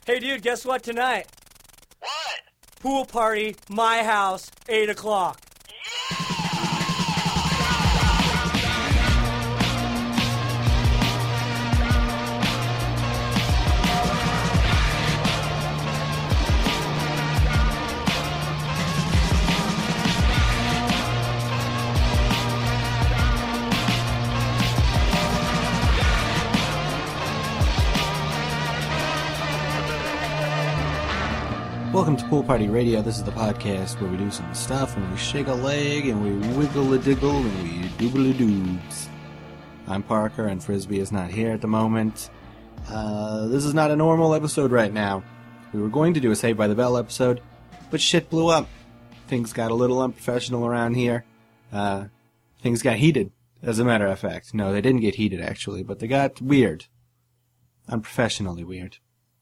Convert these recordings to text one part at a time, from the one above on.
Hey, dude, guess what tonight? What? Pool party, my house, 8 o'clock. Welcome to Pool Party Radio. This is the podcast where we do some stuff and we shake a leg and we wiggle a diggle and we doobly doobs. I'm Parker and Frisbee is not here at the moment. This is not a normal episode right now. We were going to do a Saved by the Bell episode, but shit blew up. Things got a little unprofessional around here. Things got heated, as a matter of fact. No, they didn't get heated actually, but they got weird. Unprofessionally weird.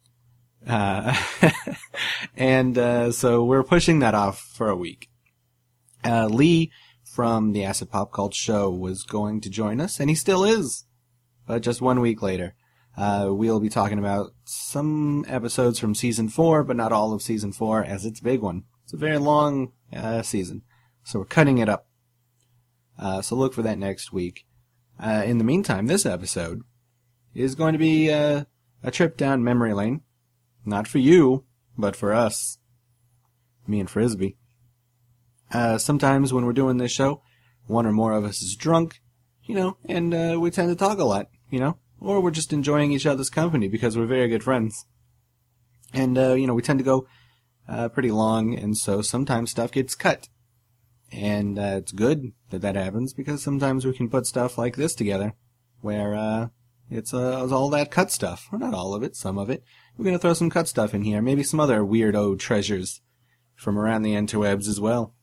So we're pushing that off for a week. Lee from the Acid Pop Cult Show was going to join us, and he still is, but just 1 week later. We'll be talking about some episodes from Season 4, but not all of Season 4, as it's a big one. It's a very long season, so we're cutting it up. So look for that next week. In the meantime, this episode is going to be a trip down memory lane. Not for you, but for us. Me and Frisbee. Sometimes when we're doing this show, one or more of us is drunk, and we tend to talk a lot, or we're just enjoying each other's company because we're very good friends. And, we tend to go pretty long, and so sometimes stuff gets cut. And it's good that that happens because sometimes we can put stuff like this together where it's all that cut stuff. Or not all of it, some of it. We're going to throw some cut stuff in here. Maybe some other weirdo treasures from around the interwebs as well.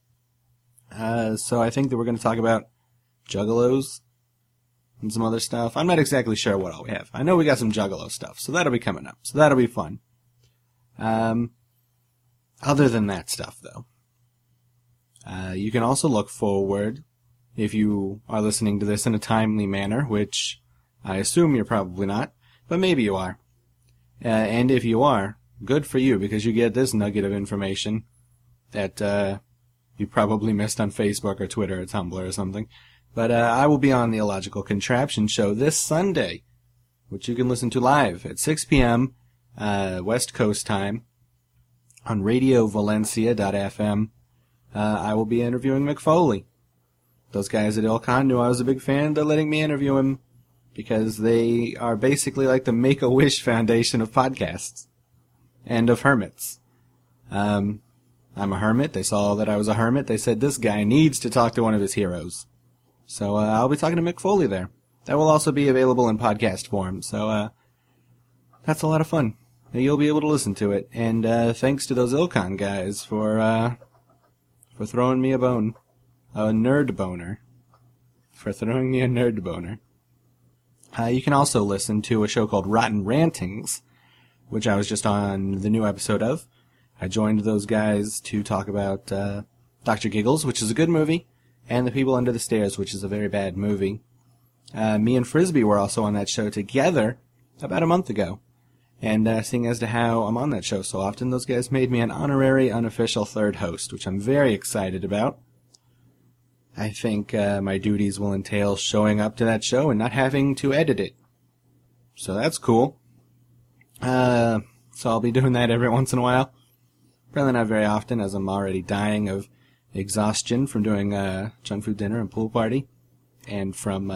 So I think that we're going to talk about Juggalos and some other stuff. I'm not exactly sure what all we have. I know we got some Juggalo stuff, so that'll be coming up. So that'll be fun. Other than that stuff, though, you can also look forward, if you are listening to this in a timely manner, which I assume you're probably not, but maybe you are. And if you are, good for you, because you get this nugget of information that you probably missed on Facebook or Twitter or Tumblr or something. But I will be on the Illogical Contraption show this Sunday, which you can listen to live at 6 p.m. West Coast time on RadioValencia.fm. I will be interviewing Mick Foley. Those guys at Ilcon knew I was a big fan. They're letting me interview him because they are basically like the Make-A-Wish Foundation of podcasts and of hermits. I'm a hermit. They saw that I was a hermit. They said, this guy needs to talk to one of his heroes. So I'll be talking to Mick Foley there. That will also be available in podcast form. So that's a lot of fun. You'll be able to listen to it. And thanks to those Ilcon guys for throwing me a bone. A nerd boner. For throwing me a nerd boner. You can also listen to a show called Rotten Rantings, which I was just on the new episode of. I joined those guys to talk about Dr. Giggles, which is a good movie, and The People Under the Stairs, which is a very bad movie. Me and Frisbee were also on that show together about a month ago. And seeing as to how I'm on that show so often, those guys made me an honorary, unofficial third host, which I'm very excited about. I think my duties will entail showing up to that show and not having to edit it. So that's cool. So I'll be doing that every once in a while. Probably not very often, as I'm already dying of exhaustion from doing junk food dinner and pool party. And from,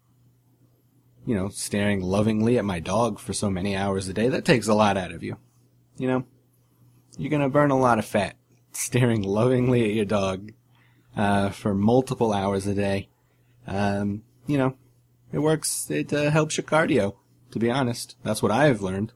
staring lovingly at my dog for so many hours a day. That takes a lot out of you. You're going to burn a lot of fat staring lovingly at your dog. For multiple hours a day. It works. It helps your cardio, to be honest. That's what I've learned.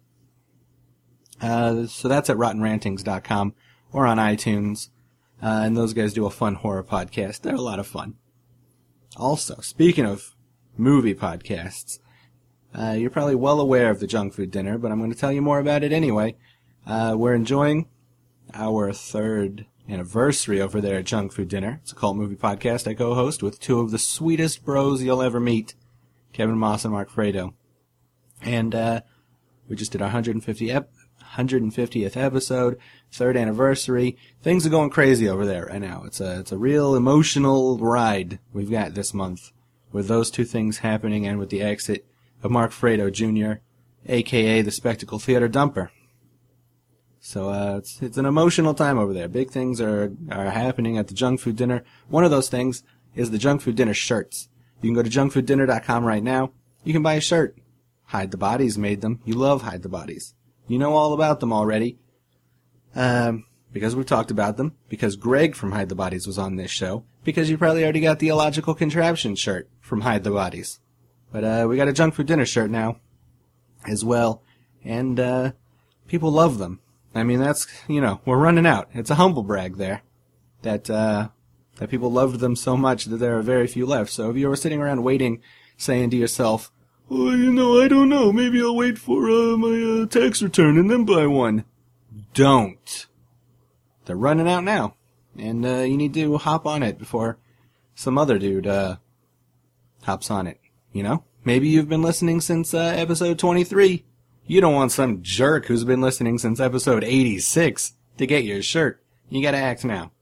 So that's at RottenRantings.com or on iTunes. And those guys do a fun horror podcast. They're a lot of fun. Also, speaking of movie podcasts, you're probably well aware of the Junk Food Dinner, but I'm going to tell you more about it anyway. We're enjoying our third anniversary over there at Junk Food Dinner. It's a cult movie podcast I co-host with two of the sweetest bros you'll ever meet, Kevin Moss and Mark Fredo. And we just did our 150th 150th episode, 3rd anniversary. Things are going crazy over there right now. It's a real emotional ride we've got this month with those two things happening and with the exit of Mark Fredo Jr., a.k.a. the Spectacle Theater Dumper. So it's an emotional time over there. Big things are happening at the Junk Food Dinner. One of those things is the Junk Food Dinner shirts. You can go to junkfooddinner.com right now. You can buy a shirt. Hide the Bodies made them. You love Hide the Bodies. You know all about them already. Because we've talked about them. Because Greg from Hide the Bodies was on this show. Because you probably already got the Illogical Contraption shirt from Hide the Bodies. But we got a Junk Food Dinner shirt now as well. And people love them. I mean, that's, we're running out. It's a humble brag there. That people loved them so much that there are very few left. So if you were sitting around waiting, saying to yourself, oh, I don't know, maybe I'll wait for my tax return and then buy one. Don't. They're running out now. And you need to hop on it before some other dude hops on it. Maybe you've been listening since episode 23. You don't want some jerk who's been listening since episode 86 to get your shirt. You gotta act now.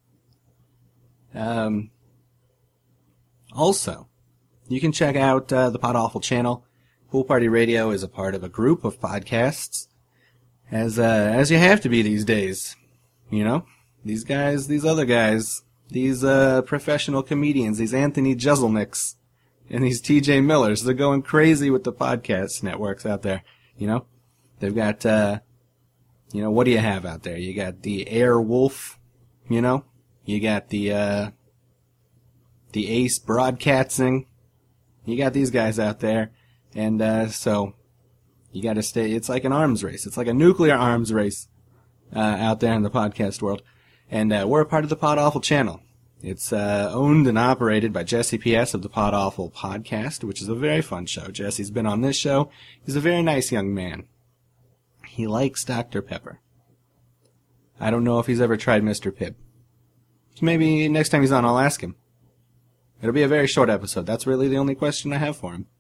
Also, you can check out the Pod Awful channel. Pool Party Radio is a part of a group of podcasts, as you have to be these days. These guys, these other guys, these professional comedians, these Anthony Jeselniks, and these TJ Millers, they're going crazy with the podcast networks out there. They've got what do you have out there? You got the Airwolf, You got the Ace Broadcasting. You got these guys out there. And so you got to stay. It's like an arms race. It's like a nuclear arms race out there in the podcast world. And we're a part of the Pod Awful channel. It's owned and operated by Jesse P.S. of the Pod Awful podcast, which is a very fun show. Jesse's been on this show. He's a very nice young man. He likes Dr. Pepper. I don't know if he's ever tried Mr. Pibb. Maybe next time he's on, I'll ask him. It'll be a very short episode. That's really the only question I have for him.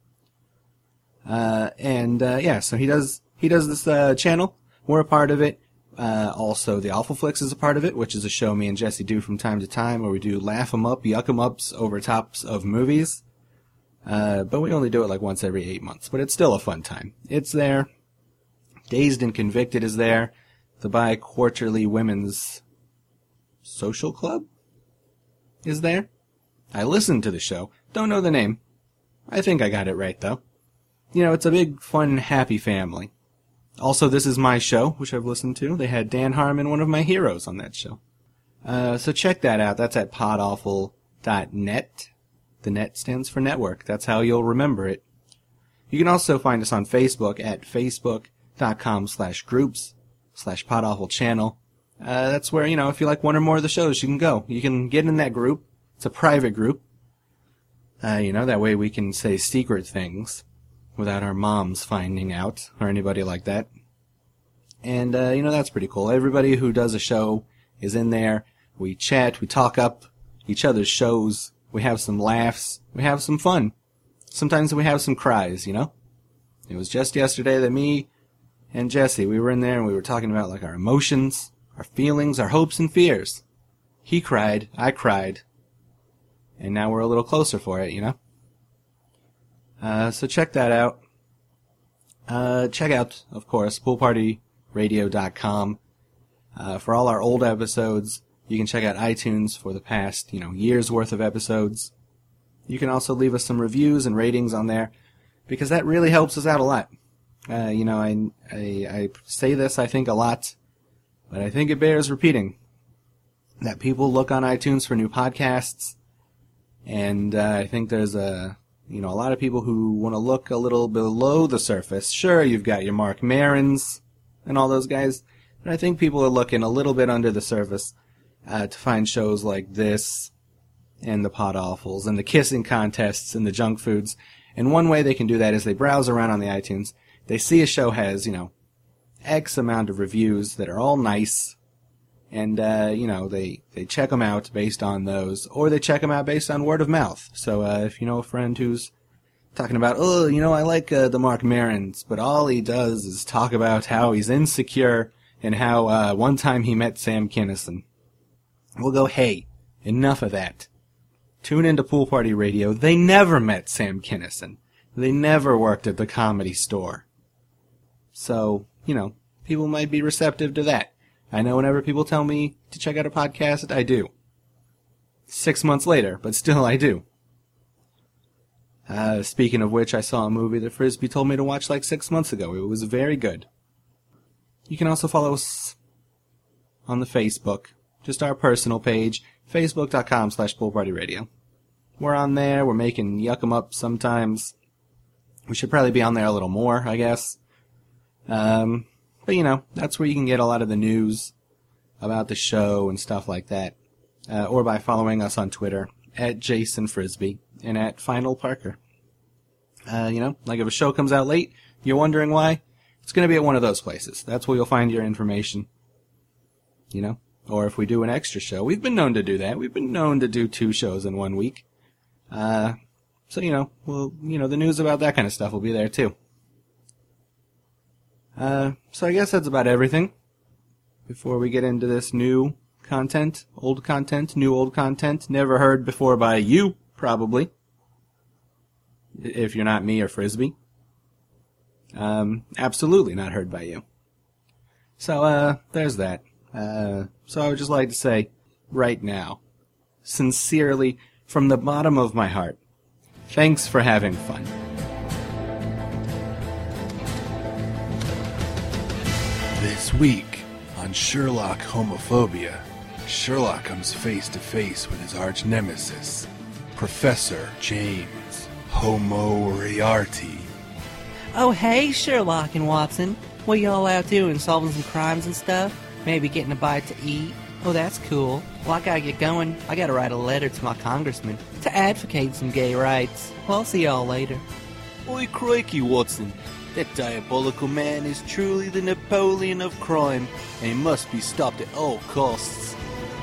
So he does this channel. We're a part of it. Also, the Awful Flicks is a part of it, which is a show me and Jesse do from time to time, where we do laugh 'em up, yuck 'em ups over tops of movies. But we only do it like once every 8 months. But it's still a fun time. It's there. Dazed and Convicted is there. The Bi-Quarterly Women's Social Club is there. I listened to the show. Don't know the name. I think I got it right, though. It's a big, fun, happy family. Also, This Is My Show, which I've listened to. They had Dan Harmon, one of my heroes, on that show. So check that out. That's at podawful.net. The net stands for network. That's how you'll remember it. You can also find us on Facebook at facebook.com/groups/podawfulchannel. That's where, if you like one or more of the shows, you can go. You can get in that group. It's a private group. That way we can say secret things without our moms finding out or anybody like that. And, that's pretty cool. Everybody who does a show is in there. We chat, we talk up each other's shows. We have some laughs. We have some fun. Sometimes we have some cries, It was just yesterday that me and Jesse, we were in there and we were talking about like our emotions, our feelings, our hopes and fears. He cried, I cried. And now we're a little closer for it, So check that out. Check out, of course, poolpartyradio.com. For all our old episodes, you can check out iTunes for the past, year's worth of episodes. You can also leave us some reviews and ratings on there, because that really helps us out a lot. I say this, I think, a lot, but I think it bears repeating. That people look on iTunes for new podcasts, and I think there's a lot of people who want to look a little below the surface. Sure, you've got your Mark Marons and all those guys, but I think people are looking a little bit under the surface to find shows like this, and the Pod Awfuls, and the kissing contests, and the junk foods. And one way they can do that is they browse around on the iTunes. They see a show has, X amount of reviews that are all nice, and, they check them out based on those, or they check them out based on word of mouth. So, if you know a friend who's talking about, oh, I like the Mark Marons, but all he does is talk about how he's insecure and how one time he met Sam Kinison. We'll go, hey, enough of that. Tune into Pool Party Radio. They never met Sam Kinison. They never worked at the Comedy Store. So, people might be receptive to that. I know whenever people tell me to check out a podcast, I do. 6 months later, but still I do. Speaking of which, I saw a movie that Frisbee told me to watch like 6 months ago. It was very good. You can also follow us on the Facebook. Just our personal page, facebook.com/poolpartyradio. We're on there. We're making yuck 'em up sometimes. We should probably be on there a little more, I guess. But that's where you can get a lot of the news about the show and stuff like that. Or by following us on Twitter, @JasonFrisbee and @FinalParker. Like if a show comes out late, you're wondering why, it's going to be at one of those places. That's where you'll find your information. Or if we do an extra show. We've been known to do that. We've been known to do 2 shows in 1 week. The news about that kind of stuff will be there too. So I guess that's about everything. Before we get into this new content, old content, new old content, never heard before by you, probably. If you're not me or Frisbee. Absolutely not heard by you. So, there's that. So I would just like to say, right now, sincerely, from the bottom of my heart, thanks for having fun. This week on Sherlock Homophobia, Sherlock comes face to face with his arch nemesis, Professor James Moriarty. Oh, hey, Sherlock and Watson. What y'all out doing? Solving some crimes and stuff? Maybe getting a bite to eat? Oh, that's cool. Well, I gotta get going. I gotta write a letter to my congressman to advocate some gay rights. Well, I'll see y'all later. Oi, crikey, Watson. That diabolical man is truly the Napoleon of crime, and he must be stopped at all costs.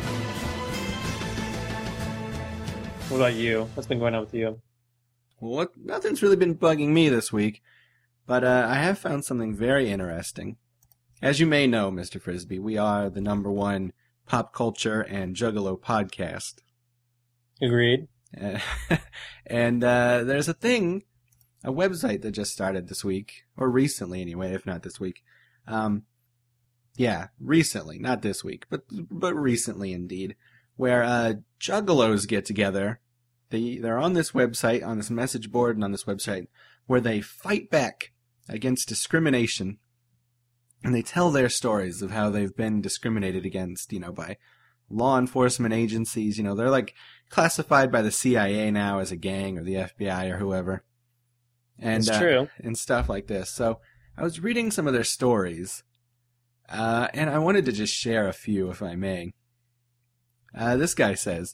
What about you? What's been going on with you? Well, nothing's really been bugging me this week, but I have found something very interesting. As you may know, Mr. Frisbee, we are the #1 pop culture and juggalo podcast. Agreed. And there's a website that just started this week, or recently anyway, if not this week. Recently, not this week, but recently indeed, where juggalos get together. They're on this website, on this message board and on this website, where they fight back against discrimination. And they tell their stories of how they've been discriminated against, by law enforcement agencies. They're like classified by the CIA now as a gang or the FBI or whoever. And, That's true. And stuff like this. So I was reading some of their stories, and I wanted to just share a few, if I may. This guy,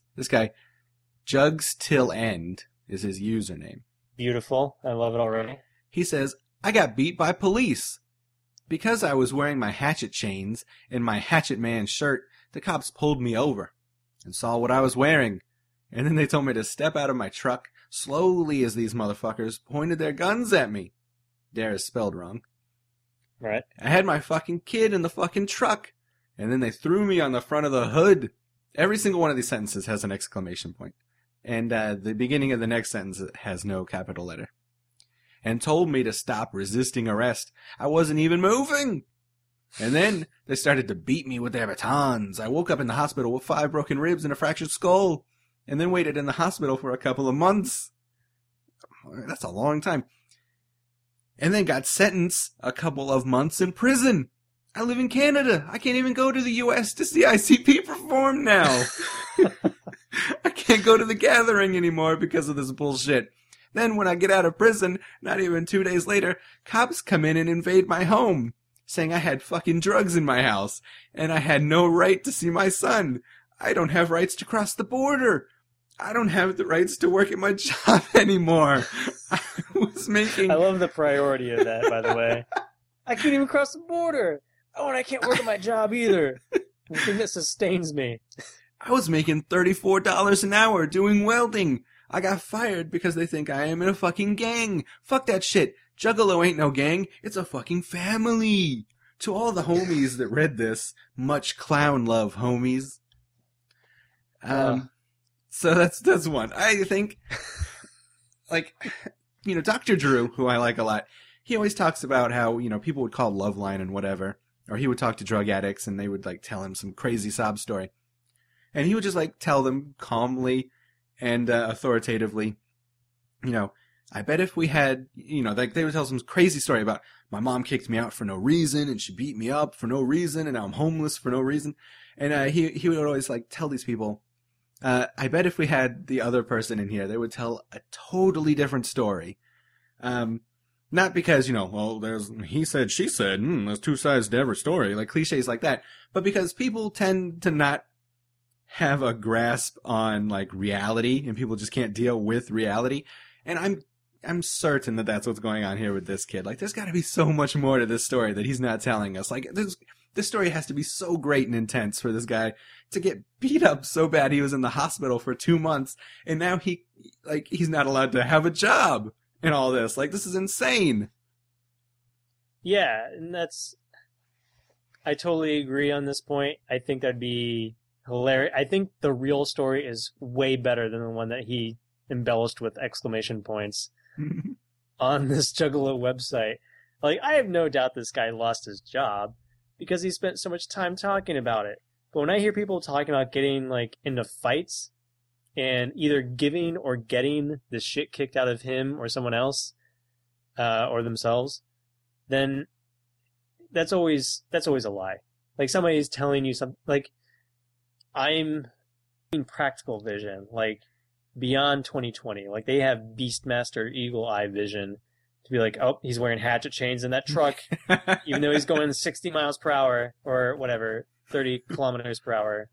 Jugs Till End is his username. Beautiful. I love it already. He says, I got beat by police. Because I was wearing my hatchet chains and my Hatchet Man shirt, the cops pulled me over and saw what I was wearing. And then they told me to step out of my truck slowly as these motherfuckers pointed their guns at me. Dare is spelled wrong. Right. I had my fucking kid in the fucking truck. And then they threw me on the front of the hood. Every single one of these sentences has an exclamation point. And the beginning of the next sentence has no capital letter. And told me to stop resisting arrest. I wasn't even moving. And then they started to beat me with their batons. I woke up in the hospital with 5 broken ribs and a fractured skull. And then waited in the hospital for a couple of months. That's a long time. And then got sentenced a couple of months in prison. I live in Canada. I can't even go to the U.S. to see ICP perform now. I can't go to the gathering anymore because of this bullshit. Then when I get out of prison, not even 2 days later, cops come in and invade my home, saying I had fucking drugs in my house, and I had no right to see my son. I don't have rights to cross the border. I don't have the rights to work at my job anymore. I love the priority of that, by the way. I can't even cross the border. Oh, and I can't work at my job either. The thing that sustains me. I was making $34 an hour doing welding. I got fired because they think I am in a fucking gang. Fuck that shit. Juggalo ain't no gang. It's a fucking family. To all the homies that read this, much clown love, homies. So that's one. I think, like, you know, Dr. Drew, who I like a lot, he always talks about how, you know, people would call Loveline and whatever, or he would talk to drug addicts and they would, like, tell him some crazy sob story. And he would just, like, tell them calmly and authoritatively, you know, I bet if we had, you know, like, they would tell some crazy story about my mom kicked me out for no reason and she beat me up for no reason and now I'm homeless for no reason. And he would always, like, tell these people, I bet if we had the other person in here, they would tell a totally different story. Not because, you know, well, there's he said, she said, there's two sides to every story, like cliches like that, but because people tend to not have a grasp on, like, reality, and people just can't deal with reality. And I'm certain that that's what's going on here with this kid. Like, there's got to be so much more to this story that he's not telling us. Like, this story has to be so great and intense for this guy to get beat up so bad he was in the hospital for 2 months, and now he's not allowed to have a job and all this. Like, this is insane. Yeah, and I totally agree on this point. I think that'd be hilarious. I think the real story is way better than the one that he embellished with exclamation points on this Juggalo website. Like, I have no doubt this guy lost his job because he spent so much time talking about it. But when I hear people talking about getting, like, into fights and either giving or getting the shit kicked out of him or someone else, or themselves, then that's always a lie. Like, somebody's telling you something, like, I'm in practical vision, like, beyond 2020. Like, they have Beastmaster Eagle Eye vision to be like, oh, he's wearing hatchet chains in that truck, even though he's going 60 miles per hour or whatever, 30 kilometers per hour.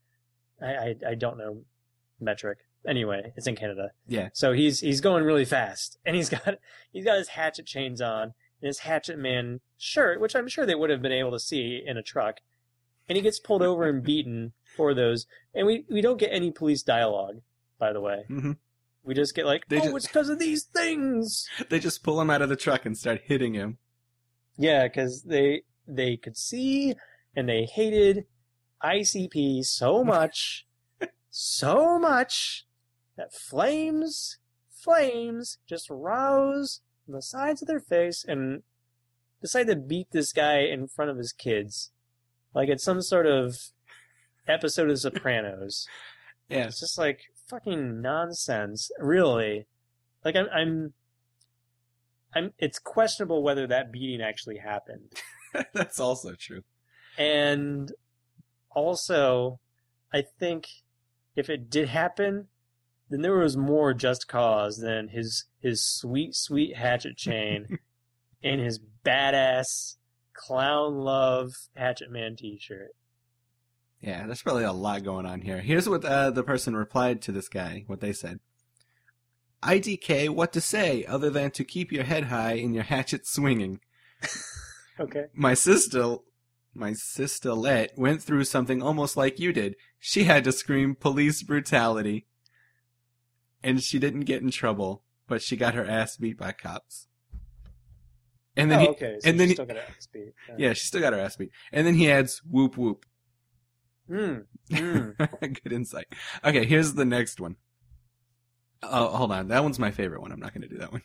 I don't know metric. Anyway, it's in Canada. Yeah. So he's going really fast, and he's got his hatchet chains on and his Hatchet Man shirt, which I'm sure they would have been able to see in a truck. And he gets pulled over and beaten for those. And we don't get any police dialogue, by the way. Mm-hmm. We just get like, it's because of these things. They just pull him out of the truck and start hitting him. Yeah, because they could see and they hated ICP so much, so much, that flames just rose from the sides of their face and decide to beat this guy in front of his kids. Like it's some sort of episode of Sopranos. Yeah. It's just like fucking nonsense, really. Like I'm it's questionable whether that beating actually happened. That's also true. And also, I think if it did happen, then there was more just cause than his sweet, sweet hatchet chain and his badass Clown Love Hatchet Man t-shirt. Yeah, there's probably a lot going on here. Here's what the person replied to this guy, what they said. IDK, what to say other than to keep your head high and your hatchet swinging. Okay. My sister-let went through something almost like you did. She had to scream police brutality. And she didn't get in trouble, but she got her ass beat by cops. And then okay. So she still got her ass beat. Yeah, she still got her ass beat. And then he adds, whoop whoop. Good insight. Okay, here's the next one. Oh, hold on. That one's my favorite one. I'm not going to do that one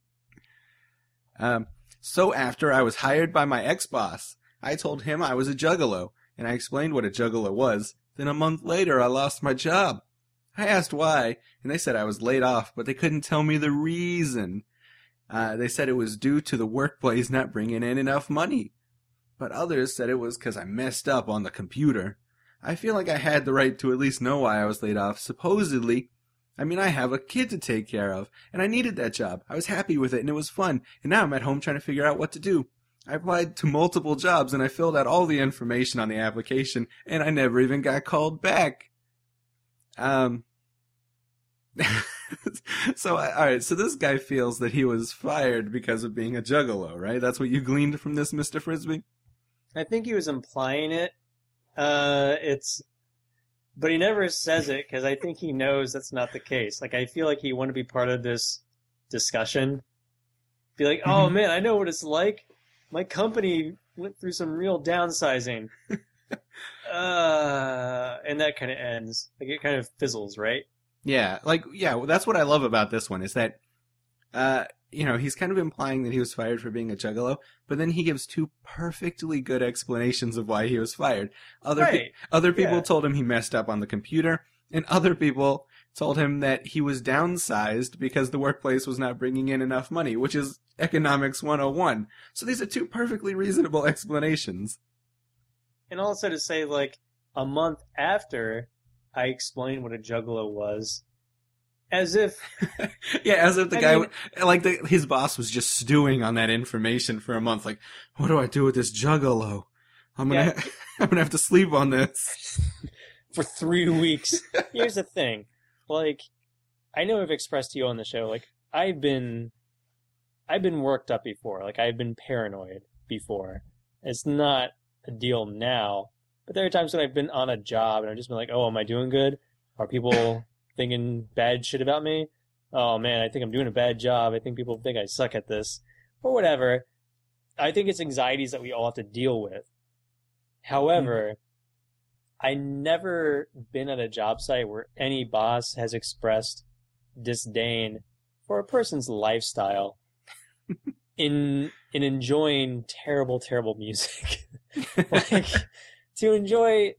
yet. So after I was hired by my ex-boss, I told him I was a juggalo, and I explained what a juggalo was. Then a month later, I lost my job. I asked why, and they said I was laid off, but they couldn't tell me the reason. They said it was due to the workplace not bringing in enough money. But others said it was because I messed up on the computer. I feel like I had the right to at least know why I was laid off, supposedly. I mean, I have a kid to take care of, and I needed that job. I was happy with it, and it was fun, and now I'm at home trying to figure out what to do. I applied to multiple jobs, and I filled out all the information on the application, and I never even got called back. So, alright, so this guy feels that he was fired because of being a juggalo, right? That's what you gleaned from this, Mr. Frisbee? I think he was implying it. But he never says it because I think he knows that's not the case. Like, I feel like he wanted to be part of this discussion. Be like, oh man, I know what it's like. My company went through some real downsizing. And that kind of ends. Like, it kind of fizzles, right? Yeah, that's what I love about this one is that, he's kind of implying that he was fired for being a juggalo, but then he gives two perfectly good explanations of why he was fired. Other people told him he messed up on the computer, and other people told him that he was downsized because the workplace was not bringing in enough money, which is economics 101. So these are two perfectly reasonable explanations. And also to say, like, a month after I explained what a juggalo was, as if... yeah, as if his boss was just stewing on that information for a month. Like, what do I do with this juggalo? I'm gonna have to sleep on this. For 3 weeks. Here's the thing. Like, I know I've expressed to you on the show, like, I've been worked up before. Like, I've been paranoid before. It's not a deal now, but there are times when I've been on a job and I've just been like, oh, am I doing good? Are people thinking bad shit about me? Oh man, I think I'm doing a bad job. I think people think I suck at this. Or whatever. I think it's anxieties that we all have to deal with. However, I never been at a job site where any boss has expressed disdain for a person's lifestyle in enjoying terrible, terrible music. Like, to enjoy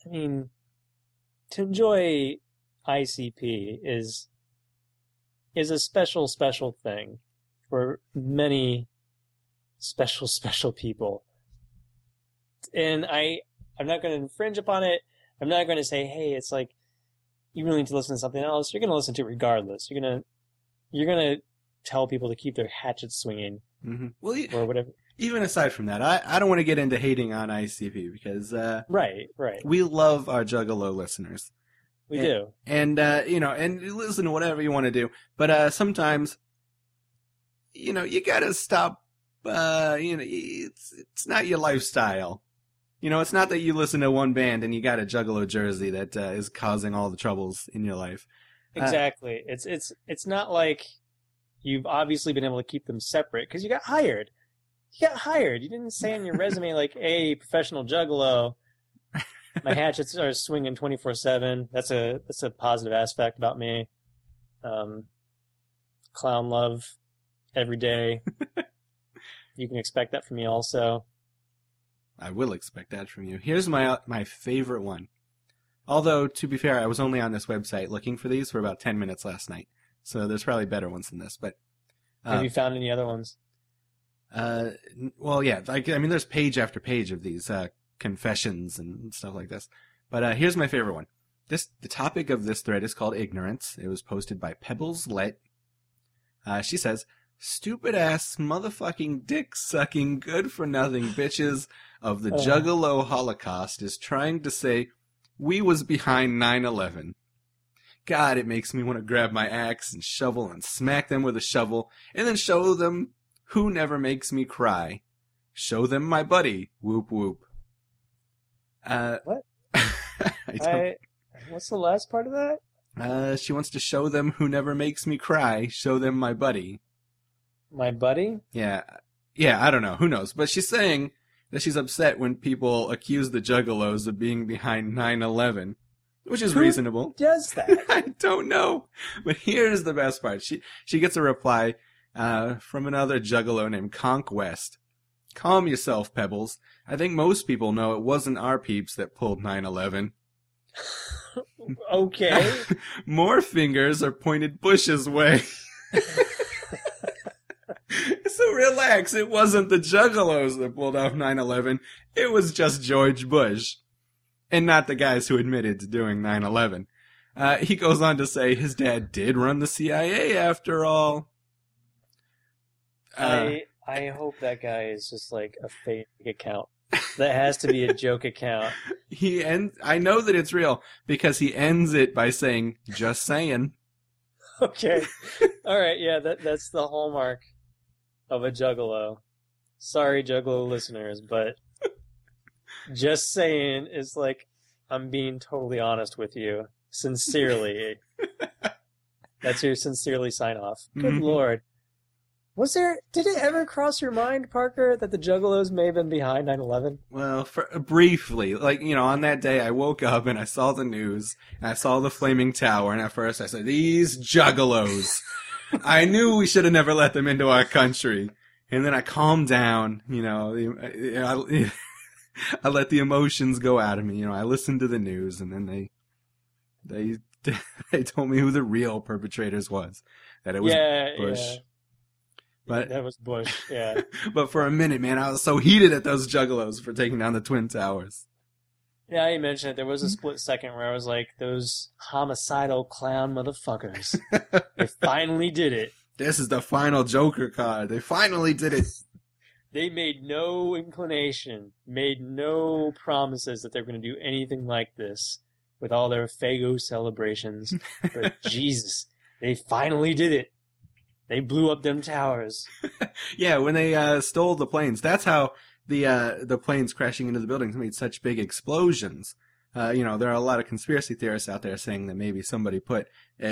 ICP is a special, special thing for many special, special people. And I'm not going to infringe upon it. I'm not going to say, hey, it's like, you really need to listen to something else. You're going to listen to it regardless. You're going to tell people to keep their hatchets swinging. Mm-hmm. Well, or whatever. Even aside from that, I don't want to get into hating on ICP because right. We love our Juggalo listeners. We do. And and listen to whatever you want to do. But sometimes you got to stop it's not your lifestyle. It's not that you listen to one band and you got a Juggalo jersey that is causing all the troubles in your life. Exactly. It's not like you've obviously been able to keep them separate because you got hired. You got hired. You didn't say on your resume, like, hey, professional Juggalo, my hatchets are swinging 24/7. That's a positive aspect about me. Clown love every day. You can expect that from me also. I will expect that from you. Here's my favorite one. Although, to be fair, I was only on this website looking for these for about 10 minutes last night. So there's probably better ones than this. But have you found any other ones? Well, yeah. There's page after page of these confessions and stuff like this. But here's my favorite one. The topic of this thread is called ignorance. It was posted by Pebbles Let. She says, stupid ass motherfucking dick sucking good for nothing bitches of the Juggalo Holocaust is trying to say we was behind 9/11. God, it makes me want to grab my axe and shovel and smack them with a shovel and then show them who never makes me cry. Show them my buddy. Whoop whoop. What? What's the last part of that? She wants to show them who never makes me cry. Show them my buddy. My buddy? Yeah, I don't know. Who knows? But she's saying that she's upset when people accuse the Juggalos of being behind 9/11, which is reasonable. Who does that? I don't know. But here's the best part. She gets a reply from another Juggalo named Conquest. Calm yourself, Pebbles. I think most people know it wasn't our peeps that pulled 9/11. Okay. More fingers are pointed Bush's way. So relax, it wasn't the Juggalos that pulled off 9/11. It was just George Bush. And not the guys who admitted to doing 9/11. He goes on to say his dad did run the CIA after all. I hope that guy is just like a fake account. That has to be a joke account. I know that it's real because he ends it by saying, just saying. Okay. All right, yeah, that's the hallmark of a Juggalo. Sorry, Juggalo listeners, but just saying is like I'm being totally honest with you. Sincerely. That's your sincerely sign off. Good Lord. Did it ever cross your mind, Parker, that the Juggalos may have been behind 9/11? Well, briefly, on that day I woke up and I saw the news and I saw the flaming tower, and at first I said, these Juggalos. I knew we should have never let them into our country. And then I calmed down, I let the emotions go out of me. I listened to the news, and then they told me who the real perpetrators was. That it was Bush. Yeah. But that was Bush, yeah. But for a minute, man, I was so heated at those Juggalos for taking down the Twin Towers. Yeah, you mentioned it. There was a split second where I was like, those homicidal clown motherfuckers. They finally did it. This is the final Joker card. They finally did it. They made no inclination, made no promises that they were going to do anything like this with all their Fago celebrations. But Jesus, they finally did it. They blew up them towers. Yeah, when they stole the planes. That's how the planes crashing into the buildings made such big explosions. There are a lot of conspiracy theorists out there saying that maybe somebody put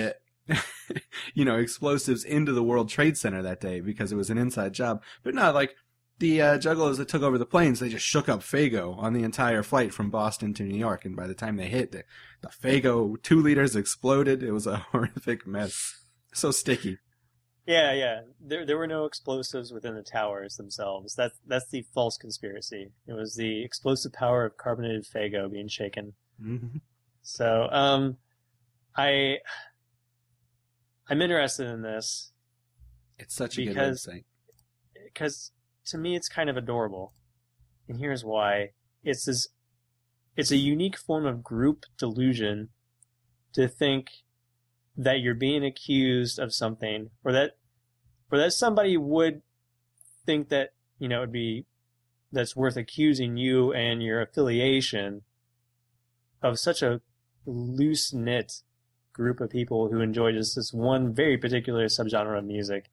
explosives into the World Trade Center that day because it was an inside job. But no, the Juggalos that took over the planes, they just shook up Fago on the entire flight from Boston to New York. And by the time they hit, the Fago 2 liters exploded. It was a horrific mess. So sticky. Yeah. There were no explosives within the towers themselves. That's the false conspiracy. It was the explosive power of carbonated Fago being shaken. Mm-hmm. So, I'm interested in this. It's such a good website. Because to me, it's kind of adorable, and here's why: it's a unique form of group delusion to think that you're being accused of something, or that somebody would think that that's worth accusing you and your affiliation of such a loose-knit group of people who enjoy just this one very particular subgenre of music.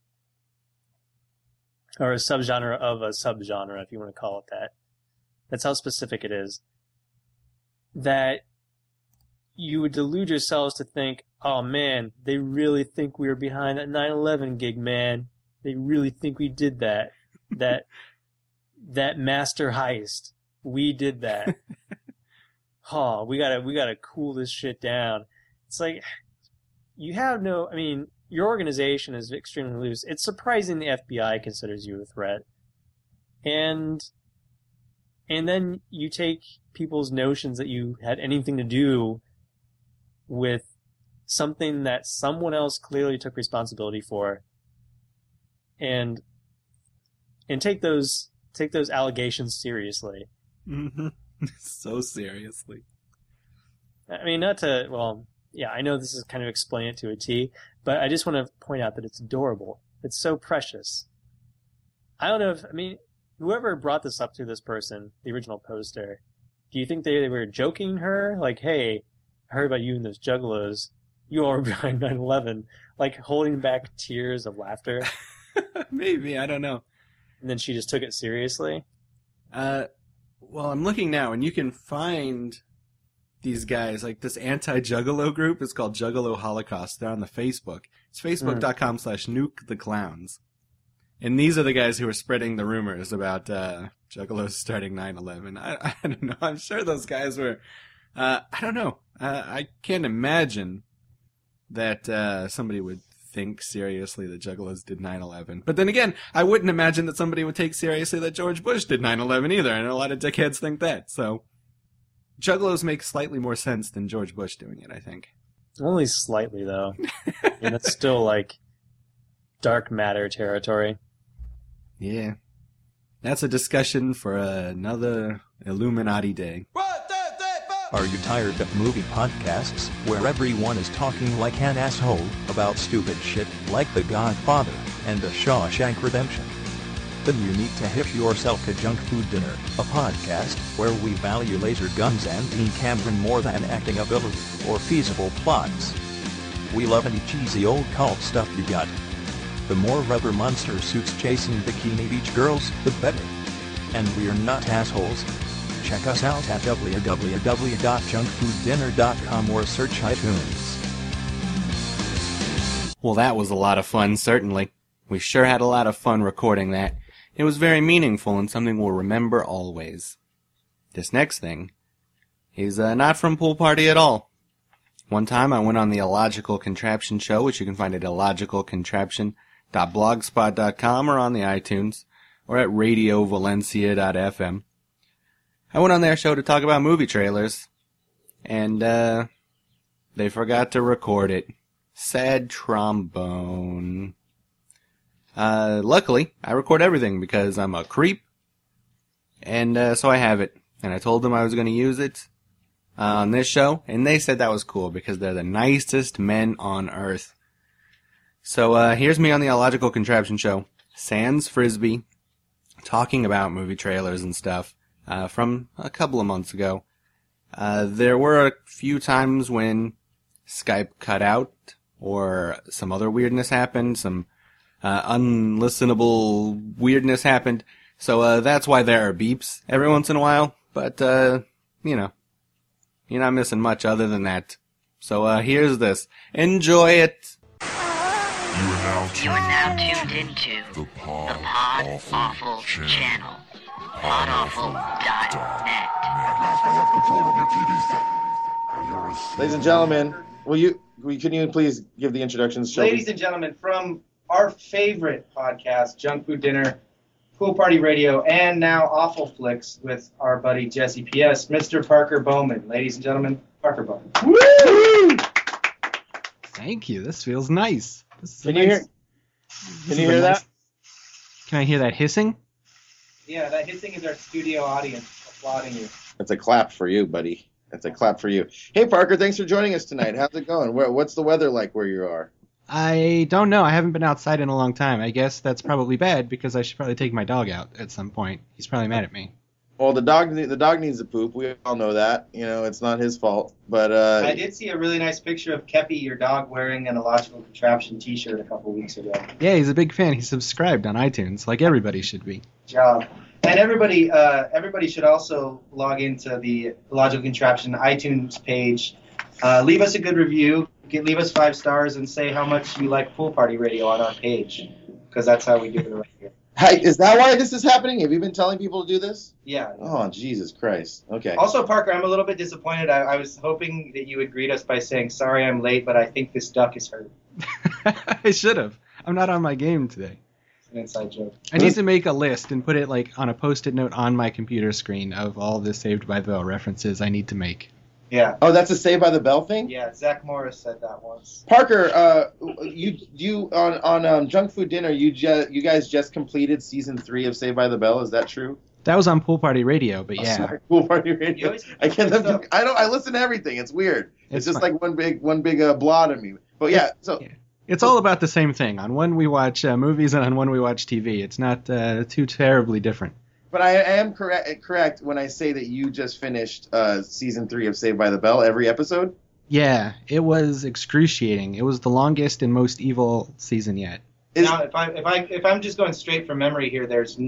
Or a subgenre of a subgenre, if you want to call it that. That's how specific it is. That you would delude yourselves to think, oh man, they really think we were behind that 9/11 gig, man. They really think we did that. That master heist. We did that. We gotta cool this shit down. It's like, your organization is extremely loose. It's surprising the FBI considers you a threat. And then you take people's notions that you had anything to do with something that someone else clearly took responsibility for, and take those allegations seriously. Mm-hmm. So seriously. I know this is kind of explain it to a T, but I just want to point out that it's adorable. It's so precious. I don't know whoever brought this up to this person, the original poster, do you think they were joking her? Like, hey, I heard about you and those Juggalos. You all were behind 9/11. Like, holding back tears of laughter. Maybe, I don't know. And then she just took it seriously? Well, I'm looking now, and you can find these guys, this anti-Juggalo group is called Juggalo Holocaust. They're on the Facebook. It's facebook.com/nuketheclowns. And these are the guys who are spreading the rumors about Juggalos starting 9/11. I don't know. I'm sure those guys were... I don't know. I can't imagine that somebody would think seriously that Juggalos did 9/11. But then again, I wouldn't imagine that somebody would take seriously that George Bush did 9/11 either, and a lot of dickheads think that. So, Juggalos make slightly more sense than George Bush doing it, I think. Only slightly, though. And it's still, dark matter territory. Yeah. That's a discussion for another Illuminati day. Are you tired of movie podcasts where everyone is talking like an asshole about stupid shit like The Godfather and The Shawshank Redemption? Then you need to hit yourself a junk food dinner, a podcast where we value laser guns and Dean Cameron more than acting ability or feasible plots. We love any cheesy old cult stuff you got. The more rubber monster suits chasing bikini beach girls, the better. And we're not assholes. Check us out at www.junkfooddinner.com or search iTunes. Well, that was a lot of fun, certainly. We sure had a lot of fun recording that. It was very meaningful and something we'll remember always. This next thing is not from Pool Party at all. One time I went on the Illogical Contraption show, which you can find at illogicalcontraption.blogspot.com or on the iTunes, or at radiovalencia.fm. I went on their show to talk about movie trailers, and they forgot to record it. Sad trombone. Luckily, I record everything because I'm a creep, and so I have it. And I told them I was going to use it on this show, and they said that was cool because they're the nicest men on earth. So here's me on the Illogical Contraption show, sans Frisbee, talking about movie trailers and stuff from a couple of months ago. There were a few times when Skype cut out or some other weirdness happened, some unlistenable weirdness happened. So that's why there are beeps every once in a while. But, you know, you're not missing much other than that. So here's this. Enjoy it! You are now tuned into the Pod Awful channel. PodAwful.net. Ladies and gentlemen, can you please give the introductions? Shelby? Ladies and gentlemen, from our favorite podcast, Junk Food Dinner, Pool Party Radio, and now Awful Flicks with our buddy Jesse P.S., Mr. Parker Bowman. Ladies and gentlemen, Parker Bowman. Woo! Thank you. This feels nice. Can you hear that? Can I hear that hissing? Yeah, that hissing is our studio audience applauding you. It's a clap for you, buddy. It's a clap for you. Hey, Parker, thanks for joining us tonight. How's it going? What's the weather like where you are? I don't know. I haven't been outside in a long time. I guess that's probably bad because I should probably take my dog out at some point. He's probably mad at me. Well, the dog needs to poop. We all know that. You know, it's not his fault. But I did see a really nice picture of Kepi, your dog, wearing an Illogical Contraption T-shirt a couple weeks ago. Yeah, he's a big fan. He's subscribed on iTunes, like everybody should be. Job. And everybody should also log into the Illogical Contraption iTunes page. Leave us a good review. Leave us 5 stars and say how much you like Pool Party Radio on our page, because that's how we do it right here. Hey, is that why this is happening? Have you been telling people to do this? Yeah. Oh, Jesus Christ. Okay. Also, Parker, I'm a little bit disappointed. I was hoping that you would greet us by saying, sorry I'm late, but I think this duck is hurt. I should have. I'm not on my game today. It's an inside joke. I need to make a list and put it like on a Post-it note on my computer screen of all the Saved by the Bell references I need to make. Yeah. Oh, that's a Saved by the Bell thing? Yeah, Zach Morris said that once. Parker, you on Junk Food Dinner, you guys just completed season 3 of Saved by the Bell. Is that true? That was on Pool Party Radio, but yeah. Sorry, Pool Party Radio. I listen to everything. It's weird. It's just fun. Like one big blot of me. But yeah, so. Yeah. It's all about the same thing. On one we watch movies and on one we watch TV. It's not too terribly different. But I am correct when I say that you just finished season 3 of Saved by the Bell, every episode? Yeah, it was excruciating. It was the longest and most evil season yet. Now, if I'm just going straight from memory here, there's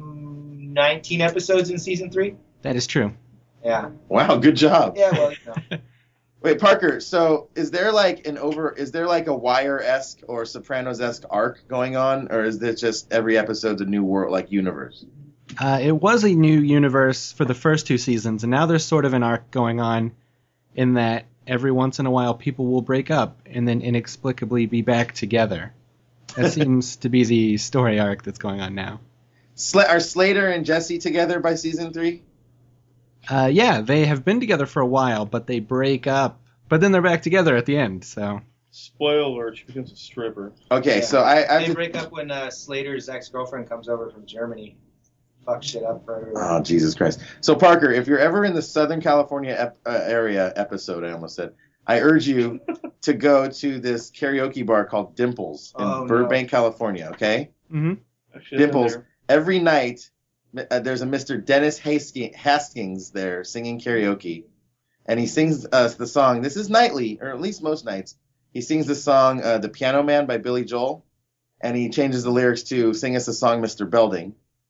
19 episodes in season 3? That is true. Yeah. Wow, good job. Yeah, well, you know. Wait, Parker, so is there like a Wire-esque or Sopranos-esque arc going on, or is this just every episode's a new world, like universe? It was a new universe for the first 2 seasons, and now there's sort of an arc going on in that every once in a while people will break up and then inexplicably be back together. That seems to be the story arc that's going on now. Are Slater and Jesse together by season 3? Yeah, they have been together for a while, but they break up. But then they're back together at the end, so... Spoiler alert, she becomes a stripper. Okay, yeah. So they break up when Slater's ex-girlfriend comes over from Germany. Fuck shit up for everyone. Oh, Jesus Christ. So, Parker, if you're ever in the Southern California area episode, I almost said, I urge you to go to this karaoke bar called Dimples in Burbank, California, okay? Mm-hmm. Dimples. Every night, there's a Mr. Dennis Haskins there singing karaoke. And he sings the song, this is nightly, or at least most nights. He sings the song The Piano Man by Billy Joel. And he changes the lyrics to Sing Us a Song, Mr. Belding.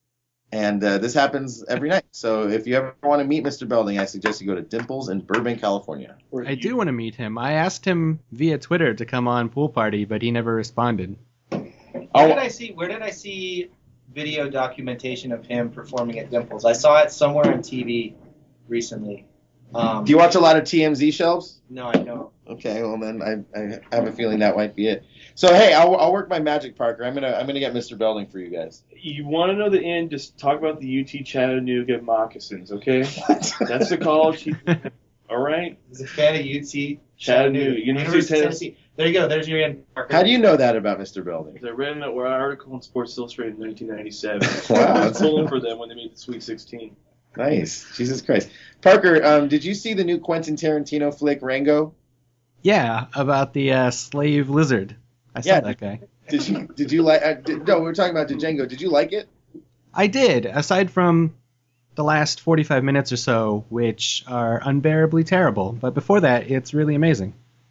And this happens every night. So if you ever want to meet Mr. Belding, I suggest you go to Dimples in Burbank, California. I do want to meet him. I asked him via Twitter to come on Pool Party, but he never responded. Where did I see video documentation of him performing at Dimples? I saw it somewhere on TV recently. Do you watch a lot of TMZ shelves? No, I don't. Okay, well then I have a feeling that might be it. So hey, I'll work my magic, Parker. I'm gonna get Mr. Belding for you guys. You want to know the end? Just talk about the UT Chattanooga moccasins, okay? That's the college. All right. He's a fan of UT Chattanooga. University of Tennessee. There you go. There's your end, Parker. How do you know that about Mr. Belding? I read an article in Sports Illustrated in 1997. Wow, I was that's pulling for them when they made the Sweet 16. Nice. Jesus Christ. Parker, did you see the new Quentin Tarantino flick, Rango? Yeah, about the slave lizard. I saw that guy. Did you like? No, we were talking about Django. Did you like it? I did. Aside from the last 45 minutes or so, which are unbearably terrible, but before that, it's really amazing.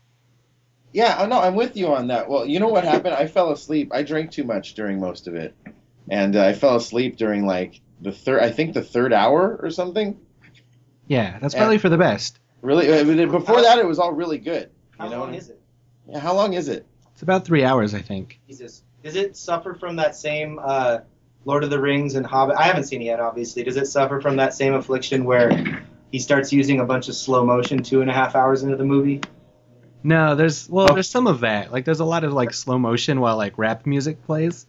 Yeah, no, I'm with you on that. Well, you know what happened? I fell asleep. I drank too much during most of it, and I fell asleep during like the third hour or something. Yeah, that's probably for the best. Really, before that, it was all really good. How long is it? Yeah, how long is it? It's about 3 hours, I think. Jesus. Does it suffer from that same Lord of the Rings and Hobbit? I haven't seen it yet, obviously. Does it suffer from that same affliction where he starts using a bunch of slow motion 2.5 hours into the movie? No, there's some of that. Like, there's a lot of like slow motion while like rap music plays.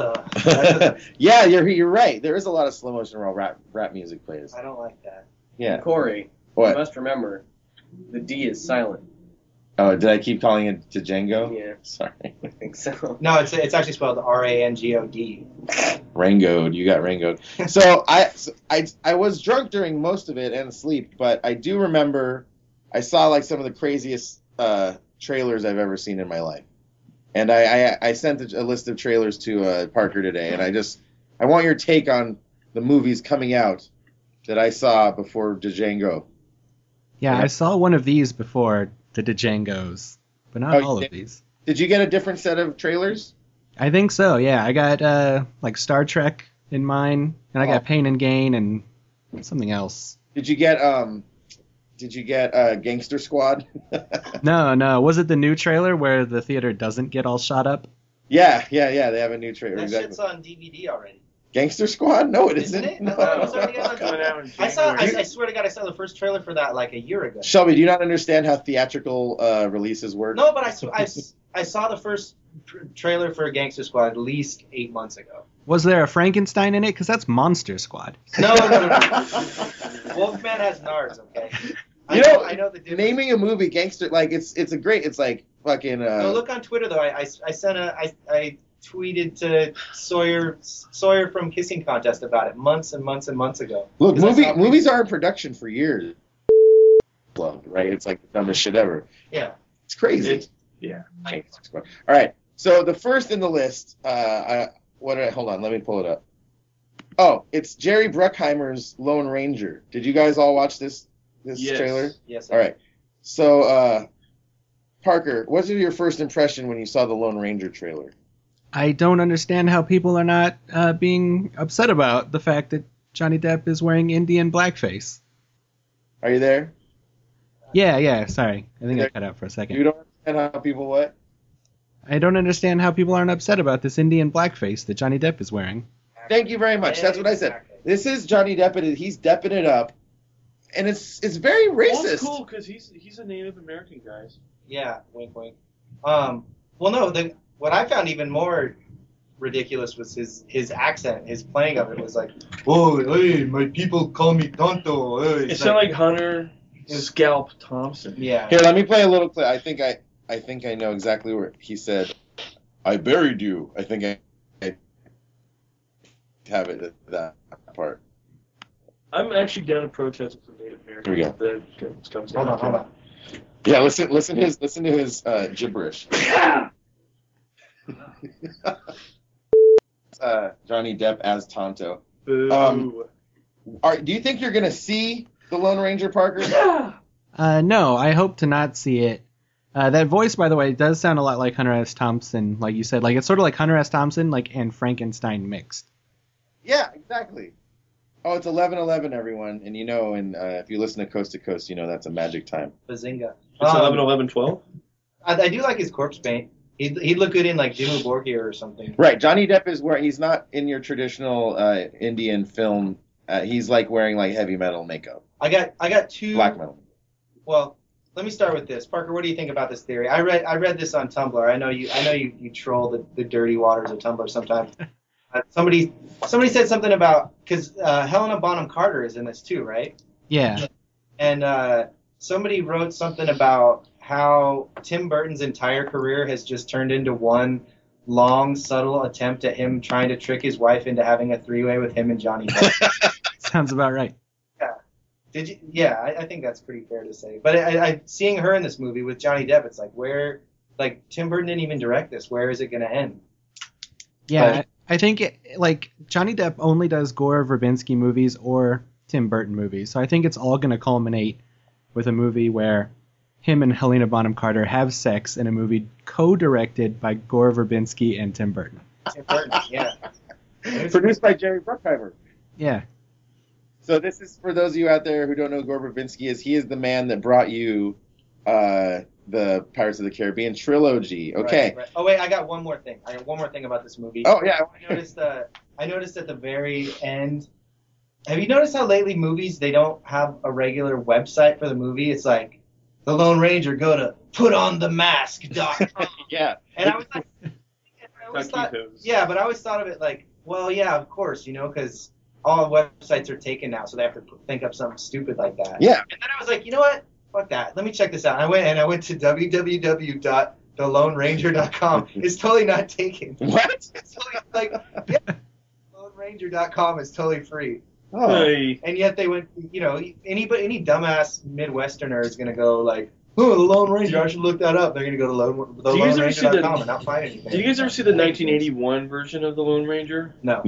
Yeah, you're right. There is a lot of slow motion while rap music plays. I don't like that. Yeah. Corey, What? you must remember, the D is silent. Oh, did I keep calling it to Django? Yeah. Sorry. I think so. No, it's actually spelled R-A-N-G-O-D. Rangoed. You got rangoed. So I was drunk during most of it and asleep, but I do remember I saw like some of the craziest trailers I've ever seen in my life. And I sent a list of trailers to Parker today, and I want your take on the movies coming out that I saw before Django. Yeah, I saw one of these before the Djangos, but not all of these. Did you get a different set of trailers? I think so, yeah. I got like Star Trek in mine, and I got Pain and Gain and something else. Did you get Gangster Squad? No. Was it the new trailer where the theater doesn't get all shot up? Yeah. They have a new trailer. That Exactly. shit's on DVD already. Gangster Squad? No, it isn't. It? No. I swear to God, I saw the first trailer for that like a year ago. Shelby, do you not understand how theatrical releases work? No, but I saw the first trailer for Gangster Squad at least 8 months ago. Was there a Frankenstein in it? Because that's Monster Squad. No. Wolfman has NARS, okay? I know the difference. Naming a movie Gangster, like it's like fucking. No, look on Twitter though. I tweeted to Sawyer from Kissing Contest about it months and months and months ago. Look, movies are in production for years. Right? It's like the dumbest shit ever. Yeah. It's crazy. Yeah. All right. So the first in the list, hold on, let me pull it up. Oh, it's Jerry Bruckheimer's Lone Ranger. Did you guys all watch this trailer? Yes. All right. So, Parker, what was your first impression when you saw the Lone Ranger trailer? I don't understand how people are not being upset about the fact that Johnny Depp is wearing Indian blackface. Are you there? Yeah, sorry. I think I cut out for a second. You don't understand how people what? I don't understand how people aren't upset about this Indian blackface that Johnny Depp is wearing. Thank you very much. That's what I said. This is Johnny Depp, and he's depping it up. And it's very racist. Well, it's cool, because he's a Native American guy. Yeah, wink, wink. Well, no, what I found even more ridiculous was his accent. His playing of it was like, "Oh, hey, my people call me Tonto." It sounded like Hunter Scalp Thompson. Yeah. Here, let me play a little clip. I think I know exactly where he said, "I buried you." I think I have it at that part. I'm actually down to protest with the Native Americans. Here we go. Hold on. Yeah, listen to his gibberish. Johnny Depp as Tonto. Boo. Do you think you're gonna see the Lone Ranger, Parker? No, I hope to not see it. That voice, by the way, does sound a lot like Hunter S. Thompson, like you said. Like it's sort of like Hunter S. Thompson, like and Frankenstein mixed. Yeah, exactly. Oh, it's 11:11, everyone, and and if you listen to Coast to Coast, that's a magic time. Bazinga. It's 11/11/12. I do like his corpse paint. He'd look good in like Dimmu Borgir or something. Right, Johnny Depp is where he's not in your traditional Indian film. He's like wearing like heavy metal makeup. I got two black metal. Well, let me start with this. Parker, what do you think about this theory? I read this on Tumblr. I know you troll the dirty waters of Tumblr sometimes. Somebody said something about because Helena Bonham Carter is in this too, right? Yeah. And somebody wrote something about how Tim Burton's entire career has just turned into one long, subtle attempt at him trying to trick his wife into having a three-way with him and Johnny Depp. Sounds about right. Yeah. Did you? Yeah, I think that's pretty fair to say. But I seeing her in this movie with Johnny Depp, it's like where, like Tim Burton didn't even direct this. Where is it going to end? Yeah, I think Johnny Depp only does Gore Verbinski movies or Tim Burton movies, so I think it's all going to culminate with a movie where him and Helena Bonham Carter have sex in a movie co-directed by Gore Verbinski and Tim Burton. Tim Burton, yeah. Produced by Jerry Bruckheimer. Yeah. So this is for those of you out there who don't know who Gore Verbinski is. He is the man that brought you the Pirates of the Caribbean trilogy. Okay. Right. Oh wait, I got one more thing. About this movie. Oh yeah. I noticed at the very end. Have you noticed how lately movies they don't have a regular website for the movie? It's like the Lone Ranger go to putonthemask.com. Yeah. And I was like, but I always thought of it like, well, yeah, of course, because all websites are taken now, so they have to think up something stupid like that. Yeah. And then I was like, you know what? Fuck that. Let me check this out. I went to www.theLoneRanger.com. It's totally not taken. What? It's totally like, yeah, LoneRanger.com is totally free. Oh. Hey. And yet they went, any dumbass Midwesterner is going to go like, oh, the Lone Ranger, I should look that up. They're going to go to LoneRanger.com and not find anything. Did you guys ever see the 1981 version of the Lone Ranger? No.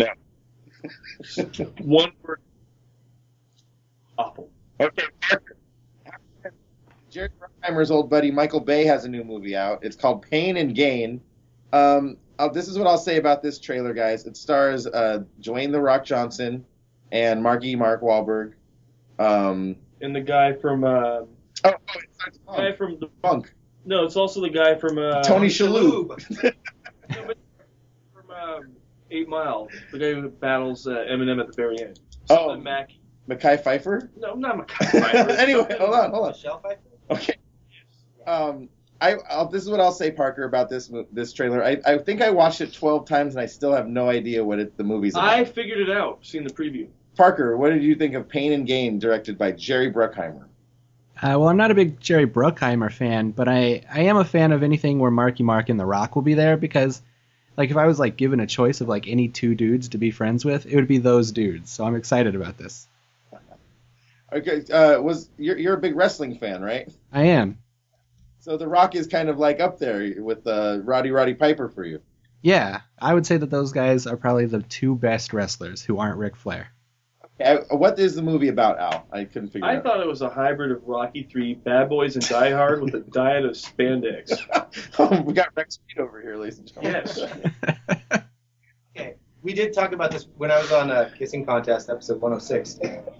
One word. Awful. Okay. Jerry Bruckheimer's old buddy Michael Bay has a new movie out. It's called Pain and Gain. This is what I'll say about this trailer, guys. It stars Dwayne The Rock Johnson and Mark Wahlberg. And the guy from... it's the guy from the Funk. No, it's also the guy from... Tony Shalhoub. No, but from 8 Mile. The guy who battles Eminem at the very end. Mekhi Phifer? No, not Mekhi Phifer. Anyway, hold on. Michelle Pfeiffer? Okay. This is what I'll say, Parker, about this trailer. I think I watched it 12 times and I still have no idea what the movie's about. I figured it out, seeing the preview. Parker, what did you think of Pain and Gain, directed by Jerry Bruckheimer? Well, I'm not a big Jerry Bruckheimer fan, but I am a fan of anything where Marky Mark and The Rock will be there because, if I was given a choice of any two dudes to be friends with, it would be those dudes. So I'm excited about this. Okay, you're a big wrestling fan, right? I am. So The Rock is kind of up there with Roddy Piper for you. Yeah, I would say that those guys are probably the two best wrestlers who aren't Ric Flair. Okay, what is the movie about, Al? I couldn't figure it out. I thought it was a hybrid of Rocky III, Bad Boys, and Die Hard with a diet of spandex. We got Rex Reed over here, ladies and gentlemen. Yes. Okay, we did talk about this when I was on Kissing Contest, episode 106.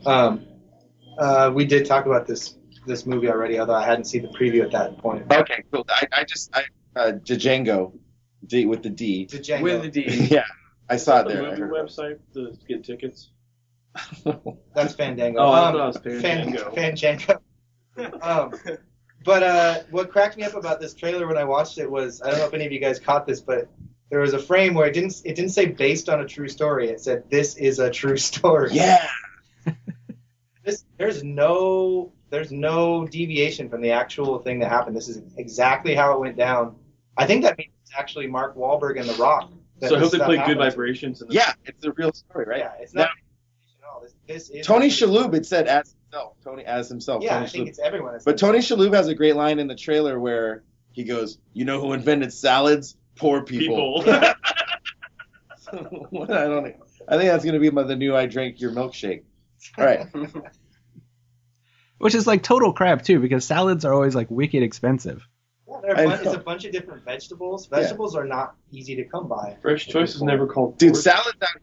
We did talk about this movie already, although I hadn't seen the preview at that point. Okay, cool. Django, D with the D. Django. With the D. Yeah, I saw it the there. movie website to get tickets. That's Fandango. Oh, I thought it was Fandango. Fandango. But what cracked me up about this trailer when I watched it was, I don't know if any of you guys caught this, but there was a frame where it didn't say based on a true story. It said this is a true story. Yeah. There's no deviation from the actual thing that happened. This is exactly how it went down. I think that means it's actually Mark Wahlberg and The Rock. So I hope they play Good Vibrations. Yeah, it's the real story, right? Yeah, it's not. This is Tony Shalhoub, it said as himself. Tony as himself. Yeah, Tony I think Shalhoub. it's everyone. But Tony Shalhoub has a great line in the trailer where he goes, "You know who invented salads? Poor people." I don't know. I think that's going to be the new "I drank your milkshake." All right. Which is total crap too, because salads are always wicked expensive. Yeah, it's a bunch of different vegetables. Vegetables are not easy to come by. Fresh Choice is never called. Dude, salads out here are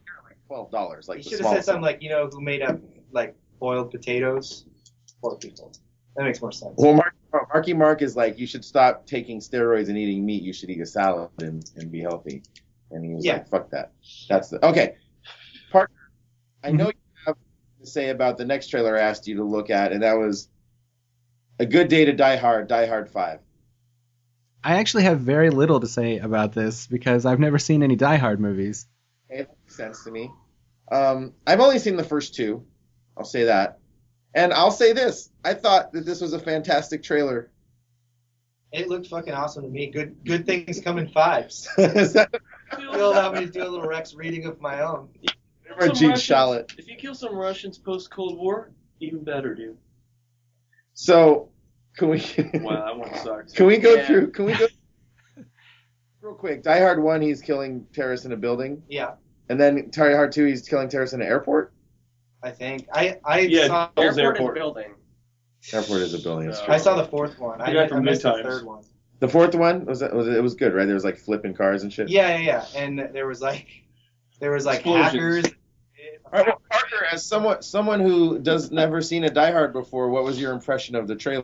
$12. Like You the should have smallest said something like, who made up like boiled potatoes? Poor people. That makes more sense. Well, Marky Mark is like, you should stop taking steroids and eating meat. You should eat a salad and be healthy. And he was like, fuck that. That's the okay. Parker, I know you have to say about the next trailer I asked you to look at, and that was A Good Day to Die Hard, Die Hard 5. I actually have very little to say about this because I've never seen any Die Hard movies. It makes sense to me. I've only seen the first two. I'll say that. And I'll say this. I thought that this was a fantastic trailer. It looked fucking awesome to me. Good things come in fives. Is that You'll allow me to do a little Rex reading of my own. or Gene Shalit? If you kill some Russians post-Cold War, even better, dude. So, can we... Wow, that one sucks. Can we go through... Can we go... Real quick. Die Hard 1, he's killing terrorists in a building. Yeah, And then Die Hard 2, he's killing terrorists in an airport? I think. Saw Airport is building. Airport is a building. That's true. I saw the fourth one. I missed the third one. The fourth one it was good, right? There was like flipping cars and shit. Yeah. And there was like Explosions. hackers. All right, well, Parker, as someone who does never seen a Die Hard before, what was your impression of the trailer?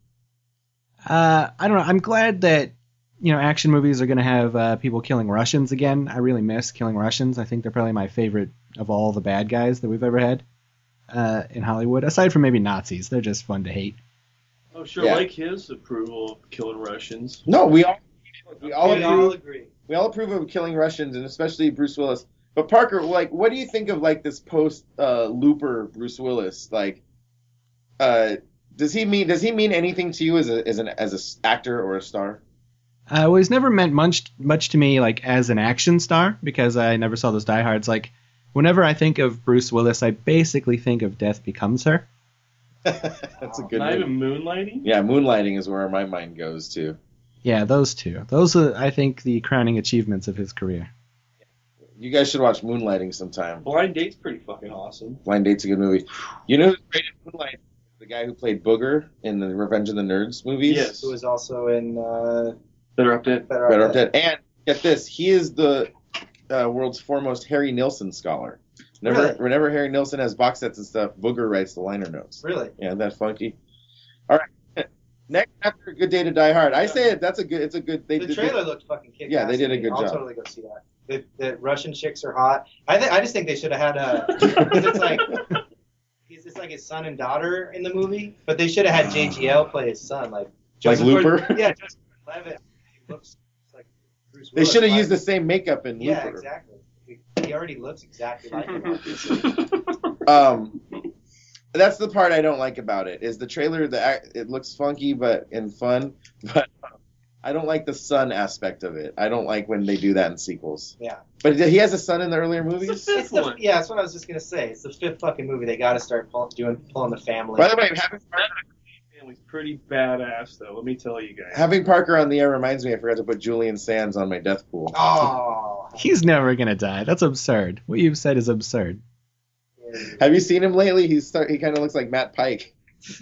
I don't know. I'm glad that action movies are going to have people killing Russians again. I really miss killing Russians. I think they're probably my favorite of all the bad guys that we've ever had in Hollywood, aside from maybe Nazis. They're just fun to hate. Oh, sure, like his approval of killing Russians. No, we all agree. We all approve of killing Russians, and especially Bruce Willis. But Parker, like, what do you think of like this post Looper Bruce Willis? Like, does he mean anything to you as an actor or a star? Well, he's never meant much to me like as an action star because I never saw those Die Hards. Like, whenever I think of Bruce Willis, I basically think of Death Becomes Her. That's a good Not movie. even Moonlighting? Yeah, Moonlighting is where my mind goes to. Yeah, those two. Those are, I think, the crowning achievements of his career. You guys should watch Moonlighting sometime. Blind Date's pretty fucking awesome. Blind Date's a good movie. You know who's great in Moonlighting? The guy who played Booger in the Revenge of the Nerds movies? Yes. Who was also in Better Up Dead. Better Up Dead. And get this, he is the world's foremost Harry Nilsson scholar. Whenever Harry Nilsson has box sets and stuff, Booger writes the liner notes. Really? Yeah, isn't that funky? All right. Next, after A Good Day to Die Hard, I say it's a good. The trailer looked fucking kick-ass. Yeah, they did a good I'll job. totally go see that. The Russian chicks are hot. I just think they should have had because it's like his son and daughter in the movie, but they should have had JGL play his son, like Looper. Yeah, Joseph Gordon-Levitt. He looks like Bruce They Willis. should have used the same makeup in Yeah, Looper. exactly. He already looks exactly like him. That's the part I don't like about it. Is the trailer it looks funky and fun, but I don't like the son aspect of it. I don't like when they do that in sequels. Yeah. But he has a son in the earlier movies. Yeah, that's what I was just gonna say. It's the fifth fucking movie. They got to start pulling the family. By the way, Family's pretty badass, though. Let me tell you guys. having Parker on the air reminds me I forgot to put Julian Sands on my death pool. Oh. He's never going to die. That's absurd. What you've said is absurd. Have you seen him lately? He kind of looks like Matt Pike.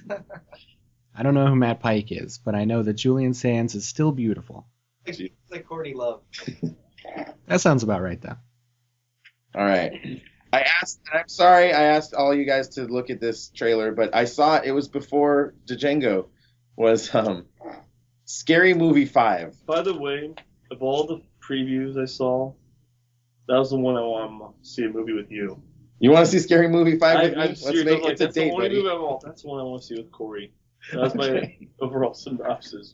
I don't know who Matt Pike is, but I know that Julian Sands is still beautiful. It's like Courtney Love. That sounds about right, though. All right. I'm sorry I asked all you guys to look at this trailer, but I saw it was before Django was Scary Movie 5. By the way, of all the previews I saw, that was the one I want to see a movie with you. You want to see Scary Movie 5 with me? I'm serious. Let's make Like, it's a that's date, the only buddy. movie that's the one I want to see with Corey. That was my overall synopsis.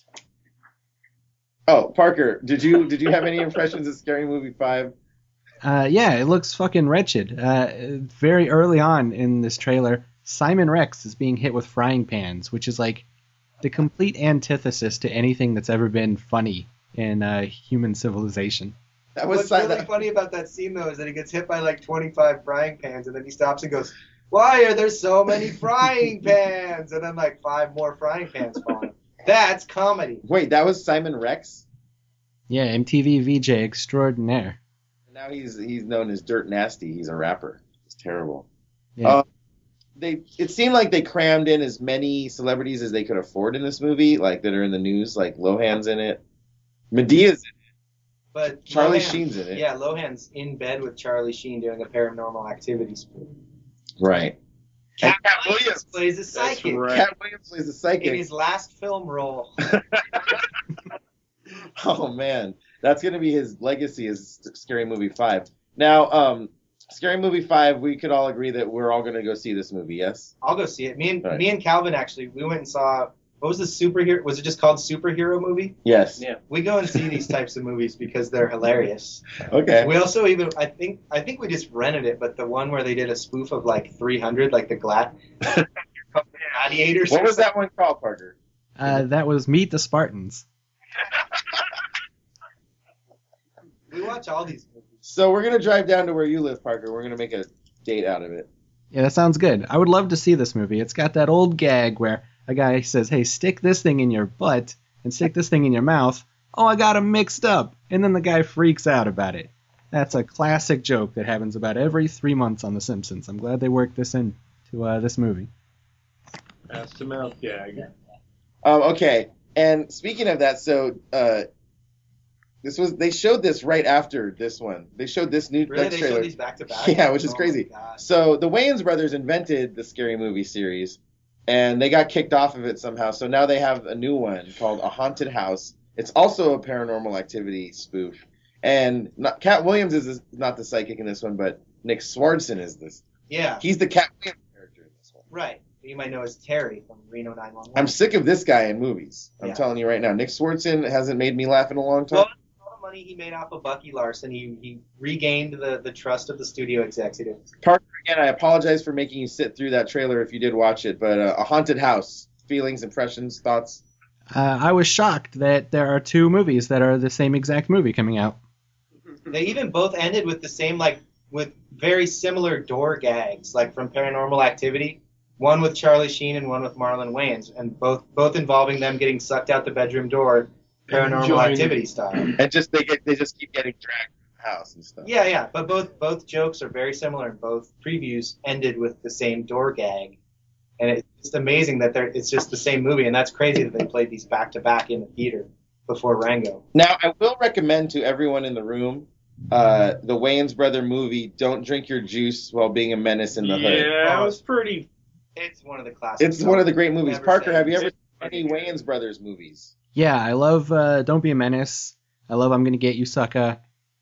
Oh, Parker, did you have any impressions of Scary Movie 5? Yeah, it looks fucking wretched. Very early on in this trailer, Simon Rex is being hit with frying pans, which is like the complete antithesis to anything that's ever been funny in human civilization. What's really funny about that scene, though, is that he gets hit by like 25 frying pans, and then he stops and goes, "Why are there so many frying pans?" And then like 5 more frying pans fall on him. That's comedy. Wait, that was Simon Rex? Yeah, MTV VJ extraordinaire. Now he's known as Dirt Nasty. He's a rapper. It's terrible. Yeah. It seemed like they crammed in as many celebrities as they could afford in this movie, like that are in the news. Like Lohan's in it, Medea's in it. But Charlie Lohan- Sheen's in it. Yeah, Lohan's in bed with Charlie Sheen doing a Paranormal Activity spoof. Right. Cat Williams plays a psychic. Cat Williams plays a psychic. In his last film role. Oh man, that's gonna be his legacy. Is Scary Movie 5. Now, Scary Movie 5. We could all agree that we're all gonna go see this movie. Yes. I'll go see it. Me Right. and Calvin actually, we went and saw. What was the superhero? Was it just called Superhero Movie? Yes. Yeah. We go and see these types of movies because they're hilarious. Okay. We also even I think we just rented it, but the one where they did a spoof of like 300, like the Gladiators. What was that one called, Parker? That was Meet the Spartans. We watch all these movies. So we're gonna drive down to where you live, Parker. We're gonna make a date out of it. Yeah, that sounds good. I would love to see this movie. It's got that old gag where a guy says, hey, stick this thing in your butt and stick this thing in your mouth. Oh, I got 'em mixed up. And then the guy freaks out about it. That's a classic joke that happens about every 3 months on The Simpsons. I'm glad they worked this into this movie. That's the mouth gag. Okay. And speaking of that, so they showed this right after this one. They showed this new Really? next They trailer. showed these back to back? Yeah, which is Oh, crazy. my God. So the Wayans brothers invented the Scary Movie series, and they got kicked off of it somehow. So now they have a new one called A Haunted House. It's also a Paranormal Activity spoof. And Cat Williams is not the psychic in this one, but Nick Swardson is this. Yeah. He's the Cat Williams character in this one. Right. You might know as Terry from Reno 911. I'm sick of this guy in movies. I'm Yeah. telling you right now. Nick Swardson hasn't made me laugh in a long time. Well, all the money he made off of Bucky Larson, he regained the trust of the studio executives. Parker, again, I apologize for making you sit through that trailer if you did watch it, but A Haunted House. Feelings, impressions, thoughts? I was shocked that there are two movies that are the same exact movie coming out. They even both ended with the same, with very similar door gags, like from Paranormal Activity. One with Charlie Sheen and one with Marlon Wayans, and both involving them getting sucked out the bedroom door, Paranormal Activity style. And they just keep getting dragged from the house and stuff. Yeah, but both jokes are very similar, and both previews ended with the same door gag. And it's just amazing that it's just the same movie, and that's crazy that they played these back to back in the theater before Rango. Now, I will recommend to everyone in the room the Wayans brother movie, Don't Drink Your Juice While Being a Menace in the Hood. Yeah, it was pretty. It's one of the classics. It's one of the great movies. Never Parker, say have you it. ever seen any Wayans brothers movies? Yeah, I love Don't Be a Menace. I love I'm Gonna Get You, Sucka.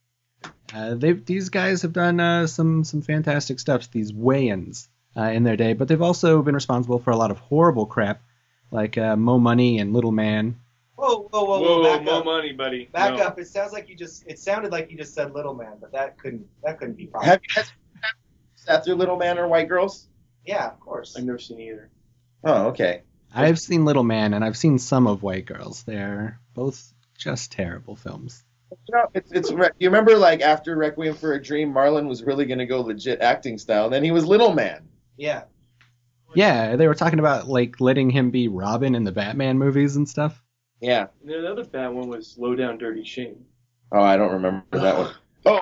These guys have done some fantastic stuff, these Wayans, in their day, but they've also been responsible for a lot of horrible crap, like Mo Money and Little Man. Whoa, back Mo up. Money, buddy. Back No. up. It sounded like you just said Little Man, but that couldn't be possible. Have you guys sat through Little Man or White Girls? Yeah, of course. I've never seen either. Oh, okay. I've seen Little Man, and I've seen some of White Girls. They're both just terrible films. You know, you remember, like, after Requiem for a Dream, Marlon was really going to go legit acting style, and then he was Little Man. Yeah. Yeah, they were talking about, like, letting him be Robin in the Batman movies and stuff. Yeah. And the other bad one was Low Down Dirty Shame. Oh, I don't remember that one. Oh,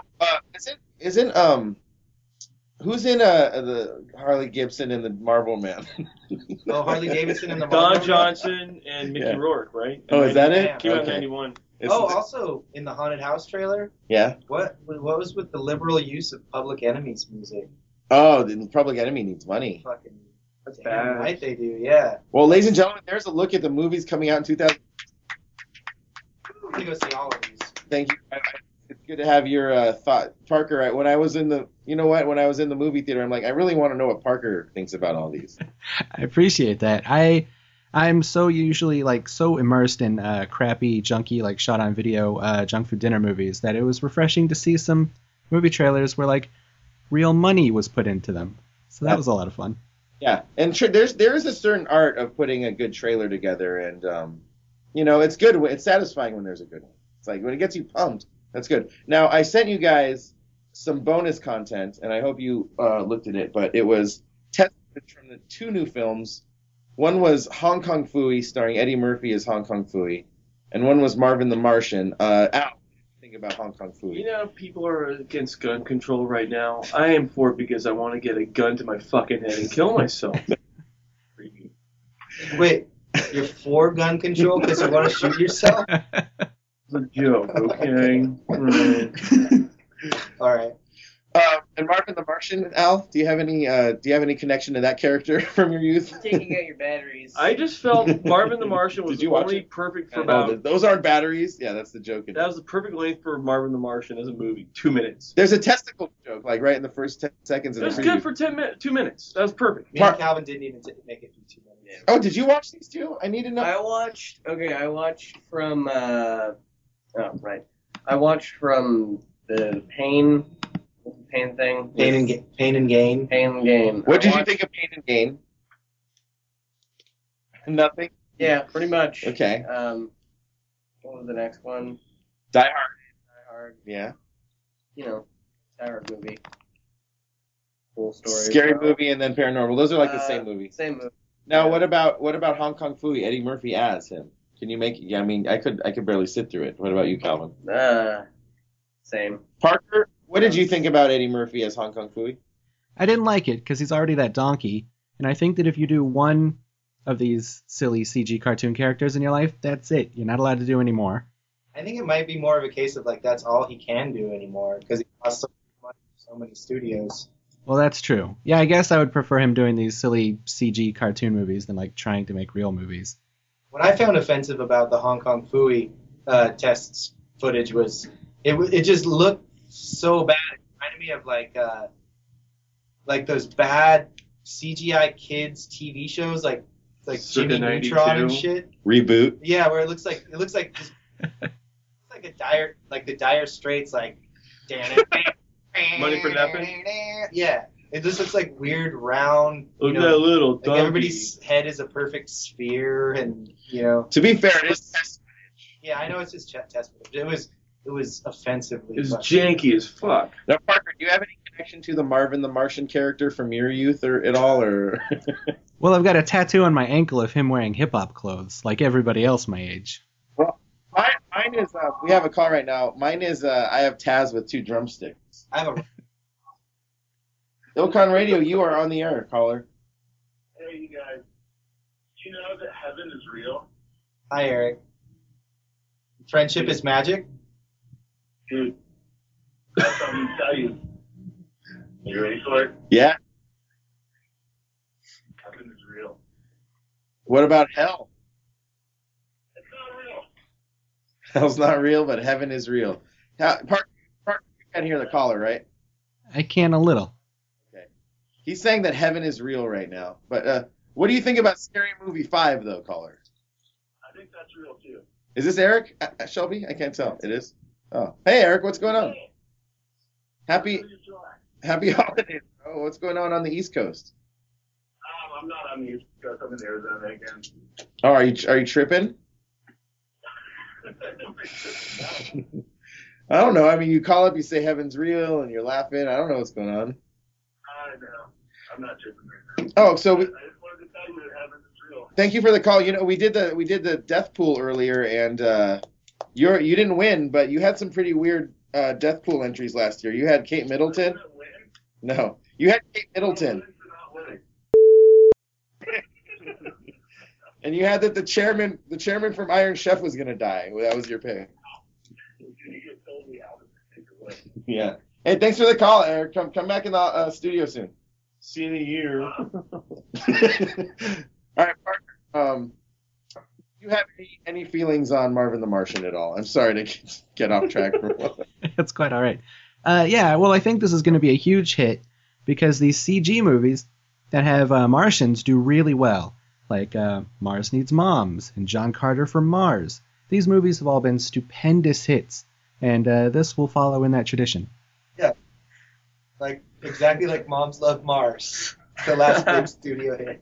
who's in the Harley Gibson and the Marble Man? Oh, Harley Davidson and the Don Marlboro Man? Johnson and Mickey Yeah. Rourke, right? Oh, is that it? Came out in Okay. 91. Also in the Haunted House trailer, Yeah. what was with the liberal use of Public Enemy's music? Oh, the Public Enemy needs money. Fucking That's damn bad. right they do, yeah. Well, ladies and gentlemen, there's a look at the movies coming out in 2000. I'm gonna go see all of these. Thank you. It's good to have your thought, Parker. When I was in the movie theater, I'm like, I really want to know what Parker thinks about all these. I appreciate that. I'm so usually so immersed in crappy, junky, shot on video junk food dinner movies that it was refreshing to see some movie trailers where real money was put into them. So that was a lot of fun. Yeah, and there is a certain art of putting a good trailer together, and it's good. It's satisfying when there's a good one. It's like when it gets you pumped. That's good. Now I sent you guys some bonus content, and I hope you looked at it. But it was testimonies from the two new films. One was Hong Kong Phooey, starring Eddie Murphy as Hong Kong Phooey, and one was Marvin the Martian. Al, what do you think about Hong Kong Phooey? You know, people are against gun control right now. I am for it because I want to get a gun to my fucking head and kill myself. Wait, you're for gun control because you want to shoot yourself? the joke, okay? Right. All right. And Marvin the Martian, Al, do you have any connection to that character from your youth? Taking out your batteries. I just felt Marvin the Martian was Did you watch only it? perfect for about... those aren't batteries? Yeah, that's the joke. That was the perfect length for Marvin the Martian as a movie. 2 minutes. There's a testicle joke, like right in the first 10 seconds of It the was preview. good for 2 minutes. That was perfect. Me and Calvin didn't even make it through 2 minutes. Oh, did you watch these two? I need to know. I watched from, I watched from the Pain thing. Pain and Gain. Pain and Gain. What did you think of Pain and Gain? Nothing? Yeah, pretty much. Okay. What was the next one? Die Hard. Die Hard. Yeah. You know, Die Hard movie. Full story. Scary movie and then Paranormal. Those are like the same movie. Same movie. Now, what about Hong Kong Phooey? Eddie Murphy as him. Can you make? Yeah, I mean, I could barely sit through it. What about you, Calvin? Same. Parker, what did you think about Eddie Murphy as Hong Kong Phooey? I didn't like it because he's already that donkey, and I think that if you do one of these silly CG cartoon characters in your life, that's it. You're not allowed to do any more. I think it might be more of a case of like that's all he can do anymore because he costs so much for so many studios. Well, that's true. Yeah, I guess I would prefer him doing these silly CG cartoon movies than like trying to make real movies. What I found offensive about the Hong Kong Phooey tests footage was it just looked so bad. It reminded me of like those bad CGI kids TV shows like Jimmy Neutron and shit. Reboot. Yeah, where it looks like just, it's like the Dire Straits like Money for nothing. Yeah, it just looks like weird round. Look at that little like donkey. everybody's head is a perfect sphere, and To be fair, it is test. yeah, I know it's just test footage. It was offensively. It's fucking- janky as fuck. Now, Parker, do you have any connection to the Marvin the Martian character from your youth or at all, or? Well, I've got a tattoo on my ankle of him wearing hip-hop clothes, like everybody else my age. Well, mine is. We have a call right now. Mine is. I have Taz with 2 drumsticks. I have a. Ilcon Radio, you are on the air, caller. Hey, you guys. Do you know that heaven is real? Hi, Eric. Friendship is magic. Dude, that's what I'm going to tell you. You ready for it? Yeah. Heaven is real. What about hell? It's not real. Hell's not real, but heaven is real. Parker, you can't hear the caller, right? I can a little. He's saying that heaven is real right now. But what do you think about Scary Movie 5, though, caller? I think that's real, too. Is this Eric Shelby? I can't tell. It is? Oh. Hey, Eric, what's going on? Happy holidays, bro. What's going on the East Coast? I'm not on the East Coast. I'm in Arizona again. Oh, are you tripping? I don't know. I mean, you call up, you say heaven's real, and you're laughing. I don't know what's going on. I know. I'm not tripping right now. Oh, so I just wanted to tell you that heaven is real. thank you for the call. You know, we did the death pool earlier, and you didn't win, but you had some pretty weird death pool entries last year. You had Kate Middleton. No, you had Kate Middleton. And you had that the chairman from Iron Chef was gonna die. Well, that was your pick. Yeah. Hey, thanks for the call, Eric. Come back in the studio soon. See you in a year. All right, Parker. Do you have any feelings on Marvin the Martian at all? I'm sorry to get off track for a moment. That's quite all right. Yeah, well, I think this is going to be a huge hit because these CG movies that have Martians do really well, like Mars Needs Moms and John Carter from Mars. These movies have all been stupendous hits, and this will follow in that tradition. Yeah, exactly like Moms Love Mars, the last big studio hit.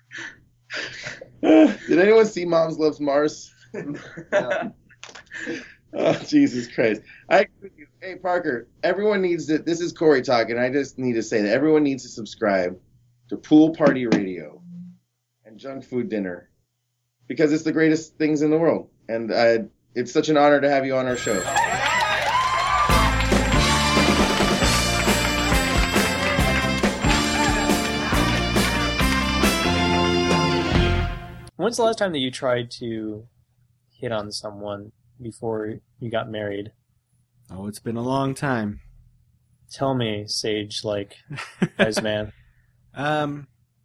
Did anyone see Moms Loves Mars? No. Oh, Jesus Christ. I agree with you. Hey, Parker, everyone needs to, this is Corey talking, I just need to say that everyone needs to subscribe to Pool Party Radio and Junk Food Dinner because it's the greatest things in the world. And it's such an honor to have you on our show. When's the last time that you tried to hit on someone before you got married? Oh, it's been a long time. Tell me, sage like wise man. Well,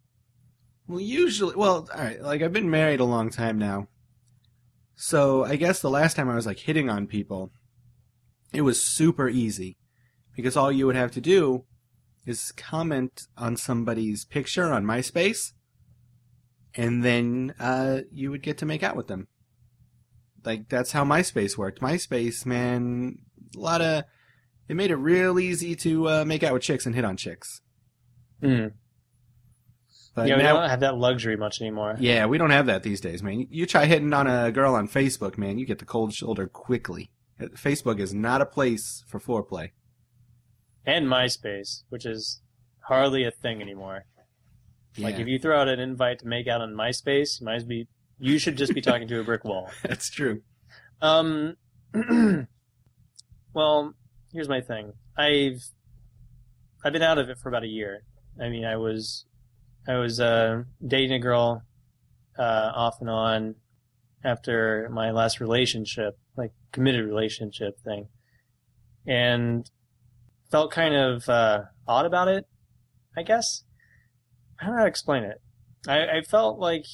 all right, like I've been married a long time now. So I guess the last time I was like hitting on people, it was super easy because all you would have to do is comment on somebody's picture on MySpace, and then you would get to make out with them. Like, that's how MySpace worked. MySpace, man, it made it real easy to make out with chicks and hit on chicks. Mm. But yeah, we now, don't have that luxury much anymore. Yeah, we don't have that these days, man. You try hitting on a girl on Facebook, man, you get the cold shoulder quickly. Facebook is not a place for foreplay. And MySpace, which is hardly a thing anymore. Yeah. Like, if you throw out an invite to make out on MySpace, you should just be talking to a brick wall. That's true. Well, here's my thing. I've been out of it for about a year. I mean, I was dating a girl off and on after my last relationship, like committed relationship thing, and felt kind of odd about it, I guess. I don't know how to explain it. I felt like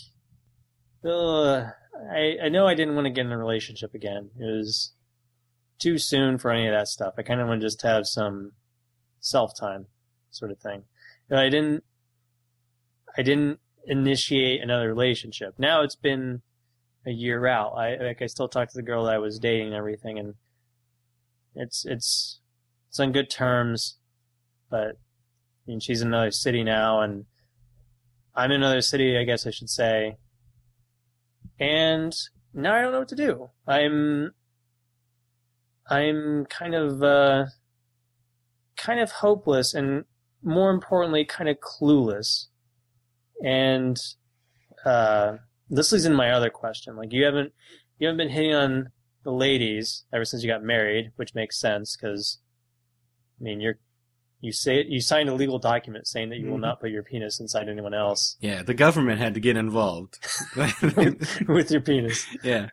I know I didn't want to get in a relationship again. It was too soon for any of that stuff. I kind of want to just have some self-time sort of thing. And I didn't initiate another relationship. Now it's been a year out. I still talk to the girl that I was dating and everything, and it's on good terms, but I mean, she's in another city now, and I'm in another city, I guess I should say. And now I don't know what to do. I'm kind of hopeless, and more importantly, kind of clueless. And this leads into my other question. Like, you haven't been hitting on the ladies ever since you got married, which makes sense because, I mean, you signed a legal document saying that you will not put your penis inside anyone else. Yeah, the government had to get involved with your penis. Yeah.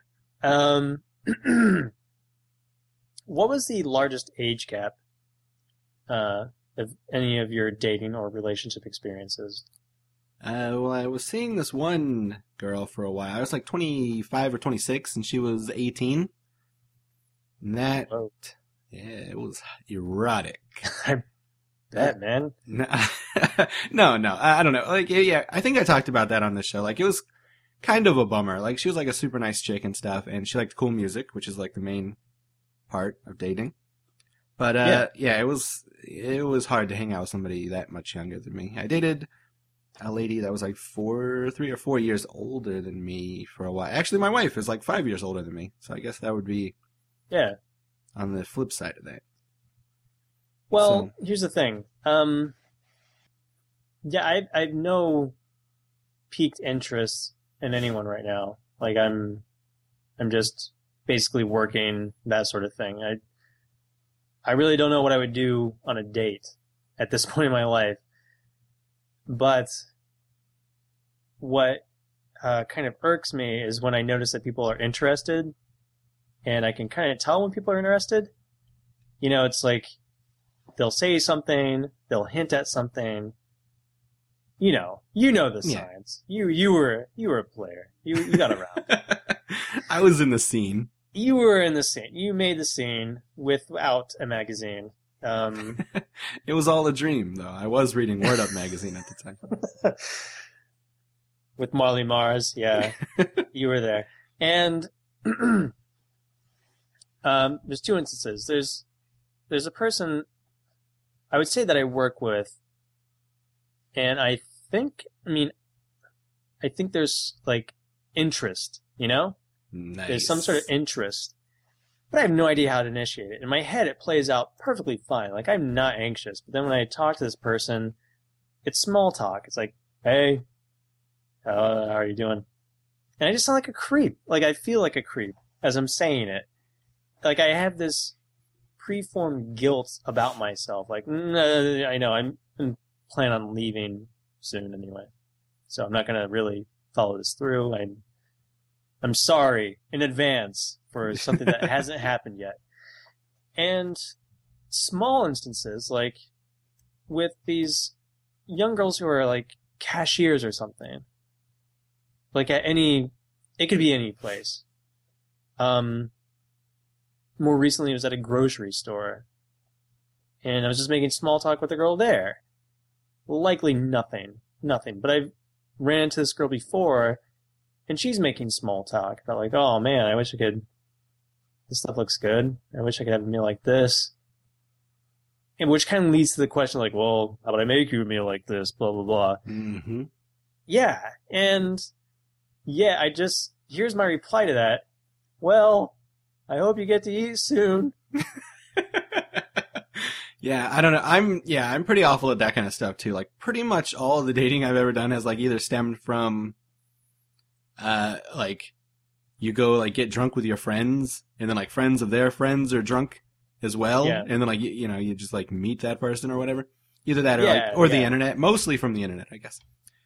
What was the largest age gap of any of your dating or relationship experiences? Well, I was seeing this one girl for a while. I was like 25 or 26, and she was 18. And that, yeah, it was erotic. That, man. No, I don't know. Like, yeah, I think I talked about that on the show. Like, it was kind of a bummer. Like, she was like a super nice chick and stuff, and she liked cool music, which is like the main part of dating. But yeah, it was hard to hang out with somebody that much younger than me. I dated a lady that was like 3 or 4 years older than me for a while. Actually, my wife is like 5 years older than me, so I guess that would be on the flip side of that. Well, here's the thing. Yeah, I've no piqued interest in anyone right now. Like, I'm just basically working, that sort of thing. I really don't know what I would do on a date at this point in my life. But what kind of irks me is when I notice that people are interested, and I can kind of tell when people are interested. You know, it's like they'll say something, they'll hint at something. You know the signs. Yeah. You were a player. You got around. I was in the scene. You were in the scene. You made the scene without a magazine. It was all a dream, though. I was reading Word Up magazine at the time. With Marley Mars, yeah. You were there. And there's two instances. There's a person I would say that I work with, and I think there's like interest, you know? Nice. There's some sort of interest. But I have no idea how to initiate it. In my head, it plays out perfectly fine. Like, I'm not anxious. But then when I talk to this person, it's small talk. It's like, hey, how are you doing? And I just sound like a creep. Like, I feel like a creep as I'm saying it. Like, I have this preformed guilt about myself. Like, I know, I'm planning on leaving soon anyway. So I'm not going to really follow this through. I'm sorry in advance for something that hasn't happened yet. And small instances, like with these young girls who are like cashiers or something, like it could be any place. More recently, it was at a grocery store, and I was just making small talk with a girl there. Likely nothing. But I've ran into this girl before, and she's making small talk about like, oh man, I wish I could. This stuff looks good. I wish I could have a meal like this. And which kind of leads to the question like, well, how about I make you a meal like this? Blah blah blah. Mm-hmm. Yeah, and yeah, here's my reply to that. Well, I hope you get to eat soon. Yeah, I don't know. I'm pretty awful at that kind of stuff too. Like pretty much all of the dating I've ever done has like either stemmed from like you go like get drunk with your friends and then like friends of their friends are drunk as well. Yeah. And then like you just like meet that person or whatever. Either that or the internet, mostly from the internet, I guess.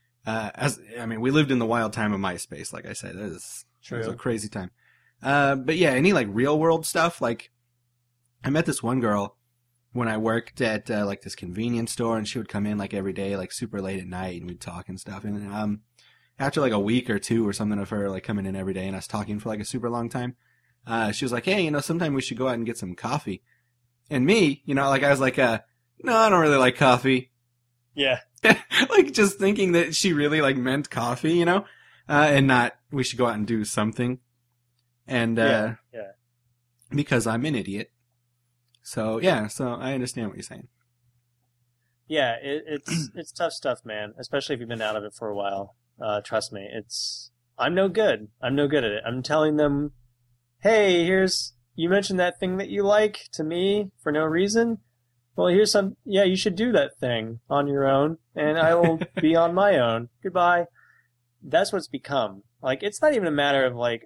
We lived in the wild time of MySpace, like I said. It was a crazy time. But yeah, any like real world stuff, like I met this one girl when I worked at like this convenience store, and she would come in like every day, like super late at night, and we'd talk and stuff. And after like a week or two or something of her like coming in every day and us talking for like a super long time, she was like, hey, sometime we should go out and get some coffee. And me, like I was like, no, I don't really like coffee. Yeah. Like just thinking that she really like meant coffee, and not we should go out and do something. And yeah. Because I'm an idiot. So yeah, I understand what you're saying. Yeah, it's tough stuff, man. Especially if you've been out of it for a while. Trust me, I'm no good. I'm no good at it. I'm telling them, hey, you mentioned that thing that you like to me for no reason. Well, you should do that thing on your own, and I will be on my own. Goodbye. That's what it's become. Like, it's not even a matter of like,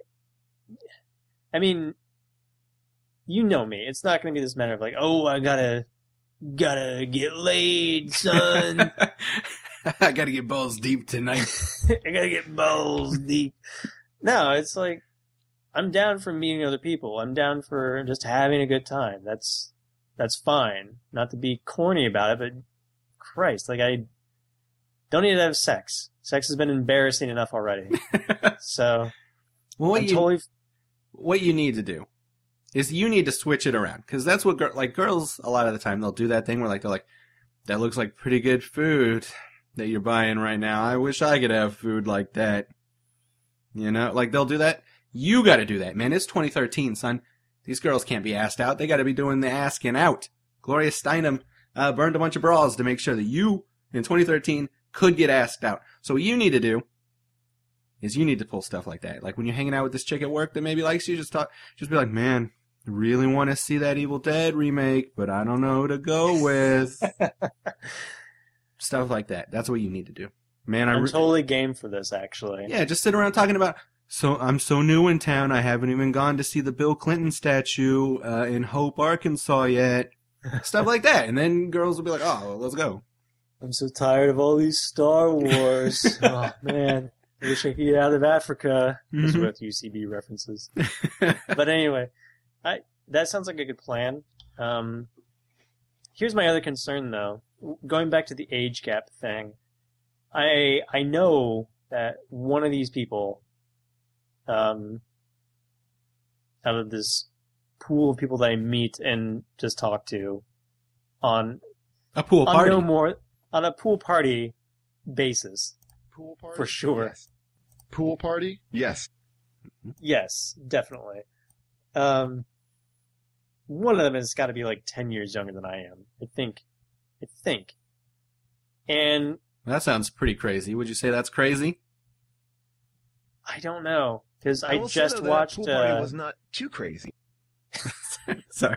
I mean, you know me. It's not going to be this matter of like, oh, I gotta get laid, son. I gotta get balls deep tonight. I gotta get balls deep. No, it's like, I'm down for meeting other people. I'm down for just having a good time. That's fine. Not to be corny about it, but Christ, like I don't need to have sex. Sex has been embarrassing enough already. So, well, what you need to do is you need to switch it around, because that's what girls a lot of the time they'll do that thing where they're like, that looks like pretty good food that you're buying right now. I wish I could have food like that. Like they'll do that. You got to do that, man. It's 2013, son. These girls can't be asked out. They got to be doing the asking out. Gloria Steinem burned a bunch of bras to make sure that you, in 2013, could get asked out. So what you need to do is you need to pull stuff like that. Like when you're hanging out with this chick at work that maybe likes you, just be like, man, I really want to see that Evil Dead remake, but I don't know who to go with. Stuff like that. That's what you need to do. Man, I'm totally game for this, actually. Yeah, just sit around talking about, so I'm so new in town, I haven't even gone to see the Bill Clinton statue in Hope, Arkansas yet. Stuff like that. And then girls will be like, oh, well, let's go. I'm so tired of all these Star Wars. Oh, man. I wish I could get out of Africa. Those are both UCB references. But anyway, that sounds like a good plan. Here's my other concern, though. Going back to the age gap thing, I know that one of these people, out of this pool of people that I meet and just talk to on a pool party, on a pool party basis, pool party for sure. Yes. Pool party, yes, definitely. One of them has got to be like 10 years younger than I am. I think. And that sounds pretty crazy. Would you say that's crazy? I don't know, because I just watched. Pool party was not too crazy. Sorry.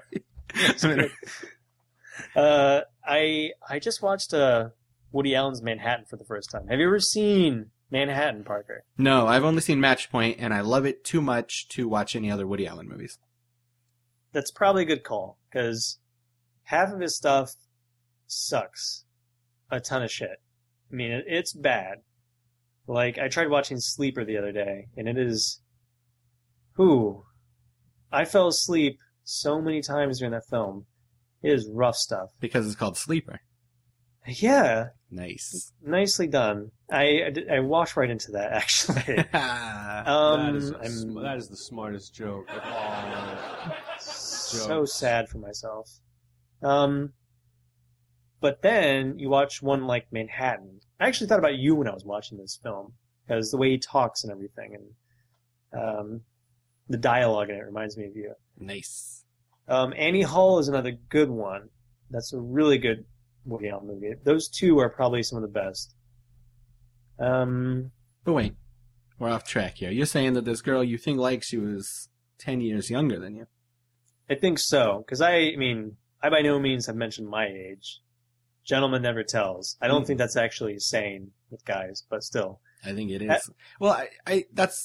I just watched Woody Allen's Manhattan for the first time. Have you ever seen Manhattan, Parker? No, I've only seen Match Point, and I love it too much to watch any other Woody Allen movies. That's probably a good call, because half of his stuff sucks a ton of shit. I mean, it's bad. Like, I tried watching Sleeper the other day, and it is Ooh, I fell asleep so many times during that film. It is rough stuff. Because it's called Sleeper. Yeah. Nice. Nicely done. I walked right into that, actually. That is the smartest joke of all So sad for myself. But then you watch one like Manhattan. I actually thought about you when I was watching this film, because the way he talks and everything, and the dialogue in it reminds me of you. Nice. Annie Hall is another good one. That's a really good Woody Allen movie. Those two are probably some of the best. But wait, we're off track here. You're saying that this girl you think likes you is 10 years younger than you. I think so, because I by no means have mentioned my age. Gentleman never tells. I don't think that's actually sane with guys, but still. I think it is. Well, I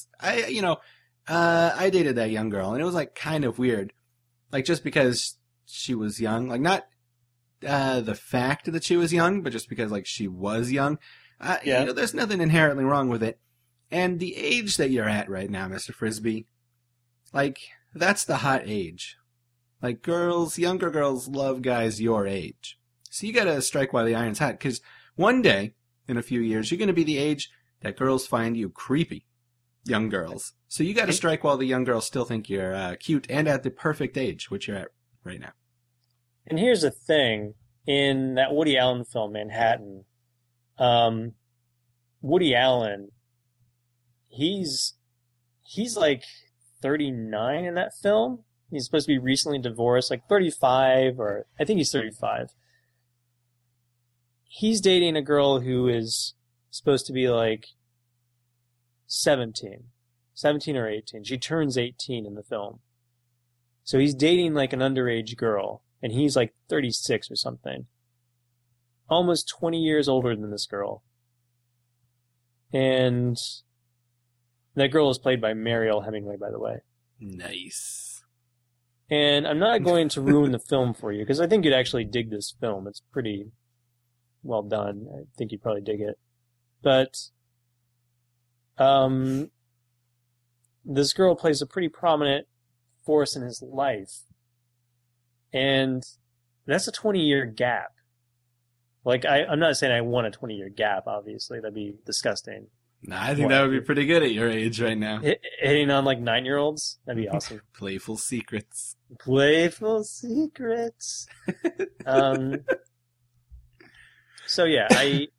dated that young girl, and it was like kind of weird. Like, just because she was young, like not the fact that she was young, but just because like she was young. You know, there's nothing inherently wrong with it. And the age that you're at right now, Mr. Frisbee, like, that's the hot age. Like, younger girls love guys your age. So you gotta strike while the iron's hot, because one day, in a few years, you're gonna be the age that girls find you creepy. Young girls. So you gotta strike while the young girls still think you're cute and at the perfect age, which you're at right now. And here's the thing. In that Woody Allen film, Manhattan, Woody Allen, he's like 39 in that film. He's supposed to be recently divorced, like 35, or I think he's 35. He's dating a girl who is supposed to be like 17 or 18. She turns 18 in the film. So he's dating like an underage girl, and he's like 36 or something. Almost 20 years older than this girl. And that girl is played by Mariel Hemingway, by the way. Nice. And I'm not going to ruin the film for you, because I think you'd actually dig this film. It's pretty well done. I think you'd probably dig it. But this girl plays a pretty prominent force in his life. And that's a 20-year gap. Like, I'm not saying I want a 20-year gap, obviously. That'd be disgusting. Nah, I think that would be pretty good at your age right now. Hitting on, like, 9-year-olds? That'd be awesome. Playful secrets. Playful secrets. So, yeah,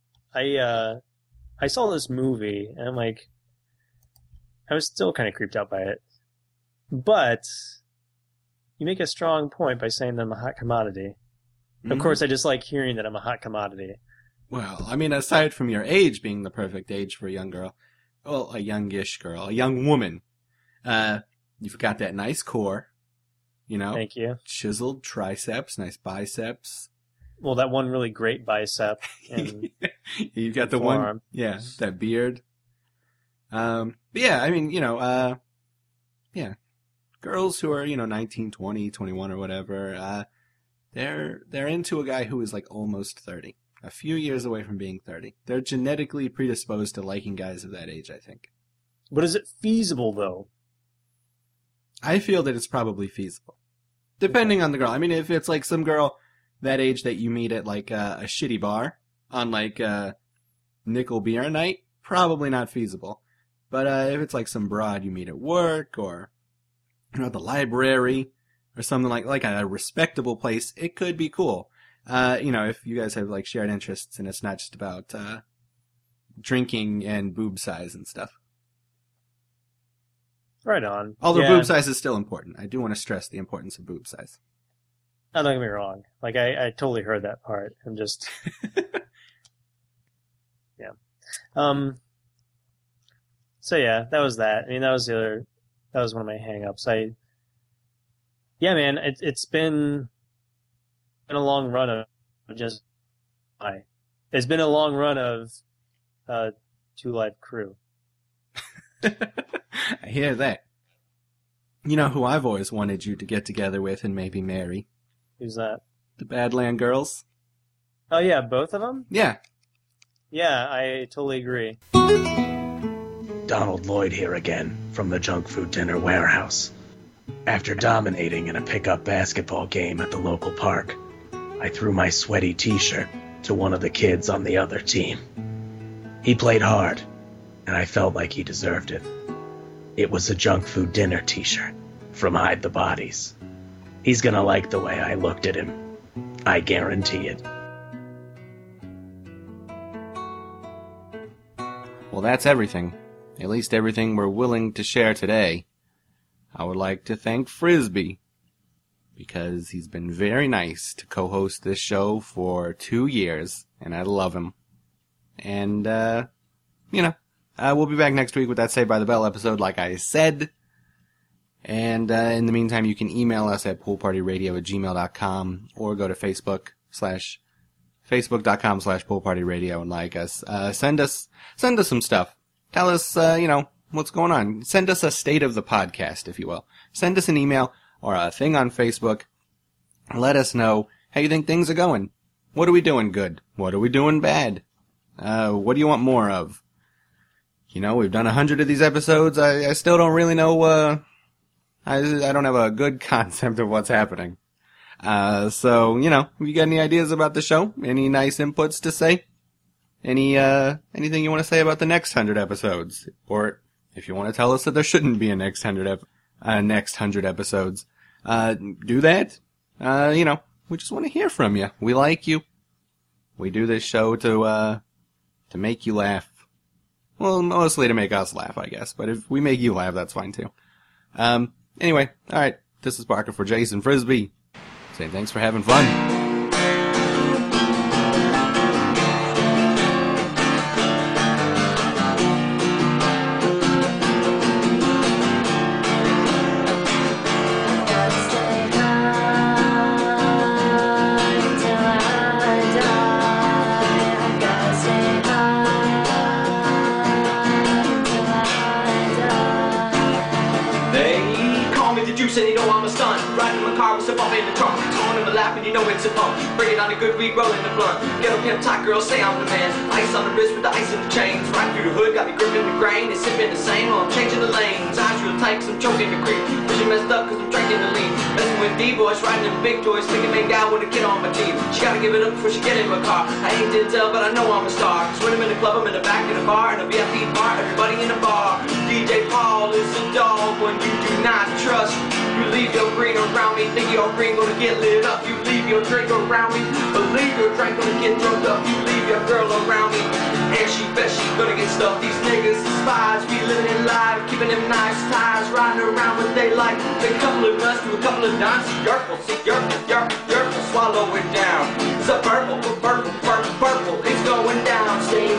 I saw this movie, and I'm like, I was still kind of creeped out by it. But you make a strong point by saying that I'm a hot commodity. Mm-hmm. Of course, I just like hearing that I'm a hot commodity. Well, I mean, aside from your age being the perfect age for a young girl, well, a youngish girl, a young woman, you've got that nice core, you know? Thank you. Chiseled triceps, nice biceps. Well, that one really great bicep. And you've got the forearm. one, yeah, that beard. But yeah, I mean, you know, yeah, girls who are, 19, 20, 21 or whatever, they're into a guy who is like almost 30, a few years away from being 30. They're genetically predisposed to liking guys of that age, I think. But is it feasible, though? I feel that it's probably feasible, depending on the girl. I mean, if it's like some girl that age that you meet at like a shitty bar on like nickel beer night, probably not feasible. But if it's like some broad you meet at work or at the library or something like a respectable place, it could be cool. If you guys have like shared interests and it's not just about drinking and boob size and stuff. Right on. Although boob size is still important. I do want to stress the importance of boob size. Oh, don't get me wrong. Like, I totally heard that part. I'm just... yeah. So, yeah, that was that. I mean, that was one of my hang-ups. Yeah, man, it's been a long run of just... It's been a long run of Two Live Crew. I hear that. You know who I've always wanted you to get together with and maybe marry? Who's that? The Badland Girls. Oh, yeah, both of them? Yeah. Yeah, I totally agree. Donald Lloyd here again from the Junk Food Dinner Warehouse. After dominating in a pickup basketball game at the local park, I threw my sweaty t-shirt to one of the kids on the other team. He played hard, and I felt like he deserved it. It was a Junk Food Dinner t-shirt from Hide the Bodies. He's gonna like the way I looked at him. I guarantee it. Well, that's everything. At least everything we're willing to share today. I would like to thank Frisbee, because he's been very nice to co-host this show for 2 years, and I love him. And, we'll be back next week with that Saved by the Bell episode, like I said. And in the meantime, you can email us at poolpartyradio@gmail.com or go to facebook.com/poolpartyradio and like us. Send us some stuff. Tell us, what's going on. Send us a state of the podcast, if you will. Send us an email or a thing on Facebook. Let us know how you think things are going. What are we doing good? What are we doing bad? What do you want more of? We've done 100 of these episodes. I still don't really know, I don't have a good concept of what's happening. So, if you got any ideas about the show, any nice inputs to say, anything you want to say about the next 100 episodes, or if you want to tell us that there shouldn't be a next 100 episodes, do that. We just want to hear from you. We like you. We do this show to make you laugh. Well, mostly to make us laugh, I guess. But if we make you laugh, that's fine too. Anyway, alright. This is Parker for Jason Frisbee. Saying thanks for having fun. It's a pump, bring it on a good week, rolling the blunt. Get a pimp tight girl, say I'm the man. Ice on the wrist with the ice in the chains. Right through the hood, got me gripping the grain. It's sipping the same, while I'm changing the lanes. Eyes real tight, cause I'm choking the creek. Vision messed up, cause I'm drinking the lean. Messing with D-boys, riding them big toys. Thinking main guy with a kid on my team. She gotta give it up before she get in my car. I ain't Denzel, but I know I'm a star. Cause when I'm in the club, I'm in the back of the bar. In a VIP bar, everybody in the bar. DJ Paul is a dog when you do not trust. You leave your green around me, think your green gonna get lit up. You leave your drink around me, believe your drink gonna get drunk up. You leave your girl around me, and she bet she gonna get stuffed. These niggas are spies, be living in life, keeping them nice ties, riding around what they like. A couple of nuts to a couple of dimes. Yerple, see yerple, swallow it down. It's a purple, it's going down. Stay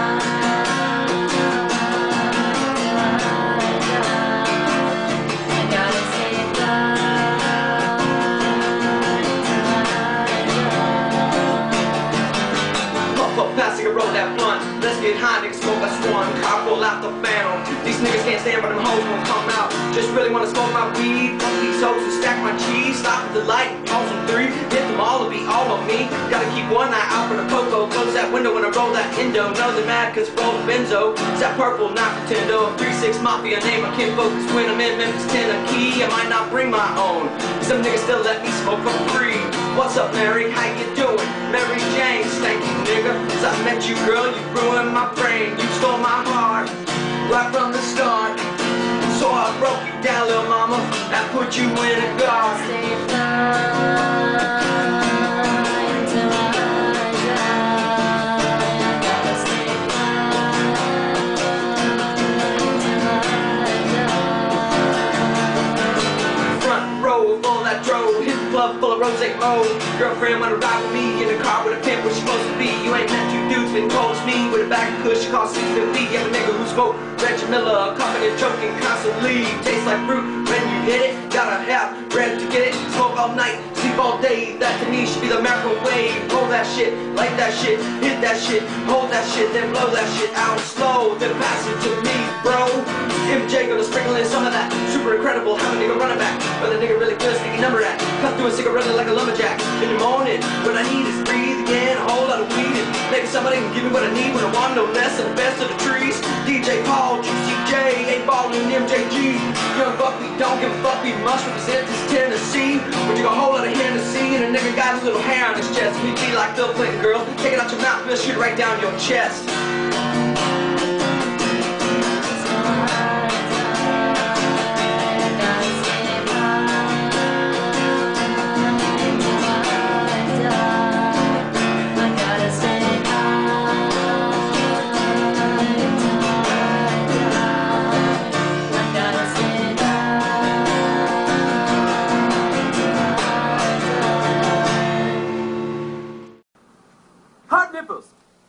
passing a roll that blunt. Let's get high, niggas smoke us one. Car pull out the phantom. These niggas can't stand, but them hoes won't come out. Just really wanna smoke my weed. Fuck these hoes and stack my cheese. Stop at the light and pause them 3. Hit them all, it'll be all on me. Gotta keep one eye out for the popo. Close that window when I roll that endo. Know they're mad cause roll the benzo. It's that purple, not Nintendo. 3-6 Mafia, name I can't focus. When I'm in Memphis, Tennessee, I might not bring my own. Some niggas still let me smoke for free. What's up, Mary? How you doing? Mary Jane, stanky nigga. Since I met you, girl, you ruined my brain. You stole my heart right from the start. So I broke you down, little mama, and put you in a guard. Stay fly till I die. I gotta stay fly till I die. Front row full of that drove. Hit the club full of rose mo. Girlfriend wanna ride with me in the car with a pimp where she supposed to be. You ain't met two dudes been cold as me with a bag of kush cost $6.50. I'm a nigga who smoke Reggie Miller, coughing and choking constantly. Tastes like fruit when you hit it. Gotta have bread to get it. Smoke all night, sleep all day. That's to me should be the American wave. Roll that shit, light that shit, hit that shit, hold that shit, then blow that shit out slow, then pass it to me, bro. MJ gonna sprinkle in some of that super incredible, have a nigga running back, but a nigga really good, sticky number at. Cut through a cigarette like a lumberjack. In the morning, what I need is breathe again, a whole lot of weed, and maybe somebody can give me what I need when I want no less than the best of the trees. DJ Paul, Juicy J, 8-Ball and MJG. Young Buck, we don't give a fuck, we must represent this Tennessee. When you got a whole lot of Hennessy and a nigga got his little hair on his chest. We be like Bill Clinton, girl, take it out your mouth, we'll shoot it right down your chest. Hot nipples,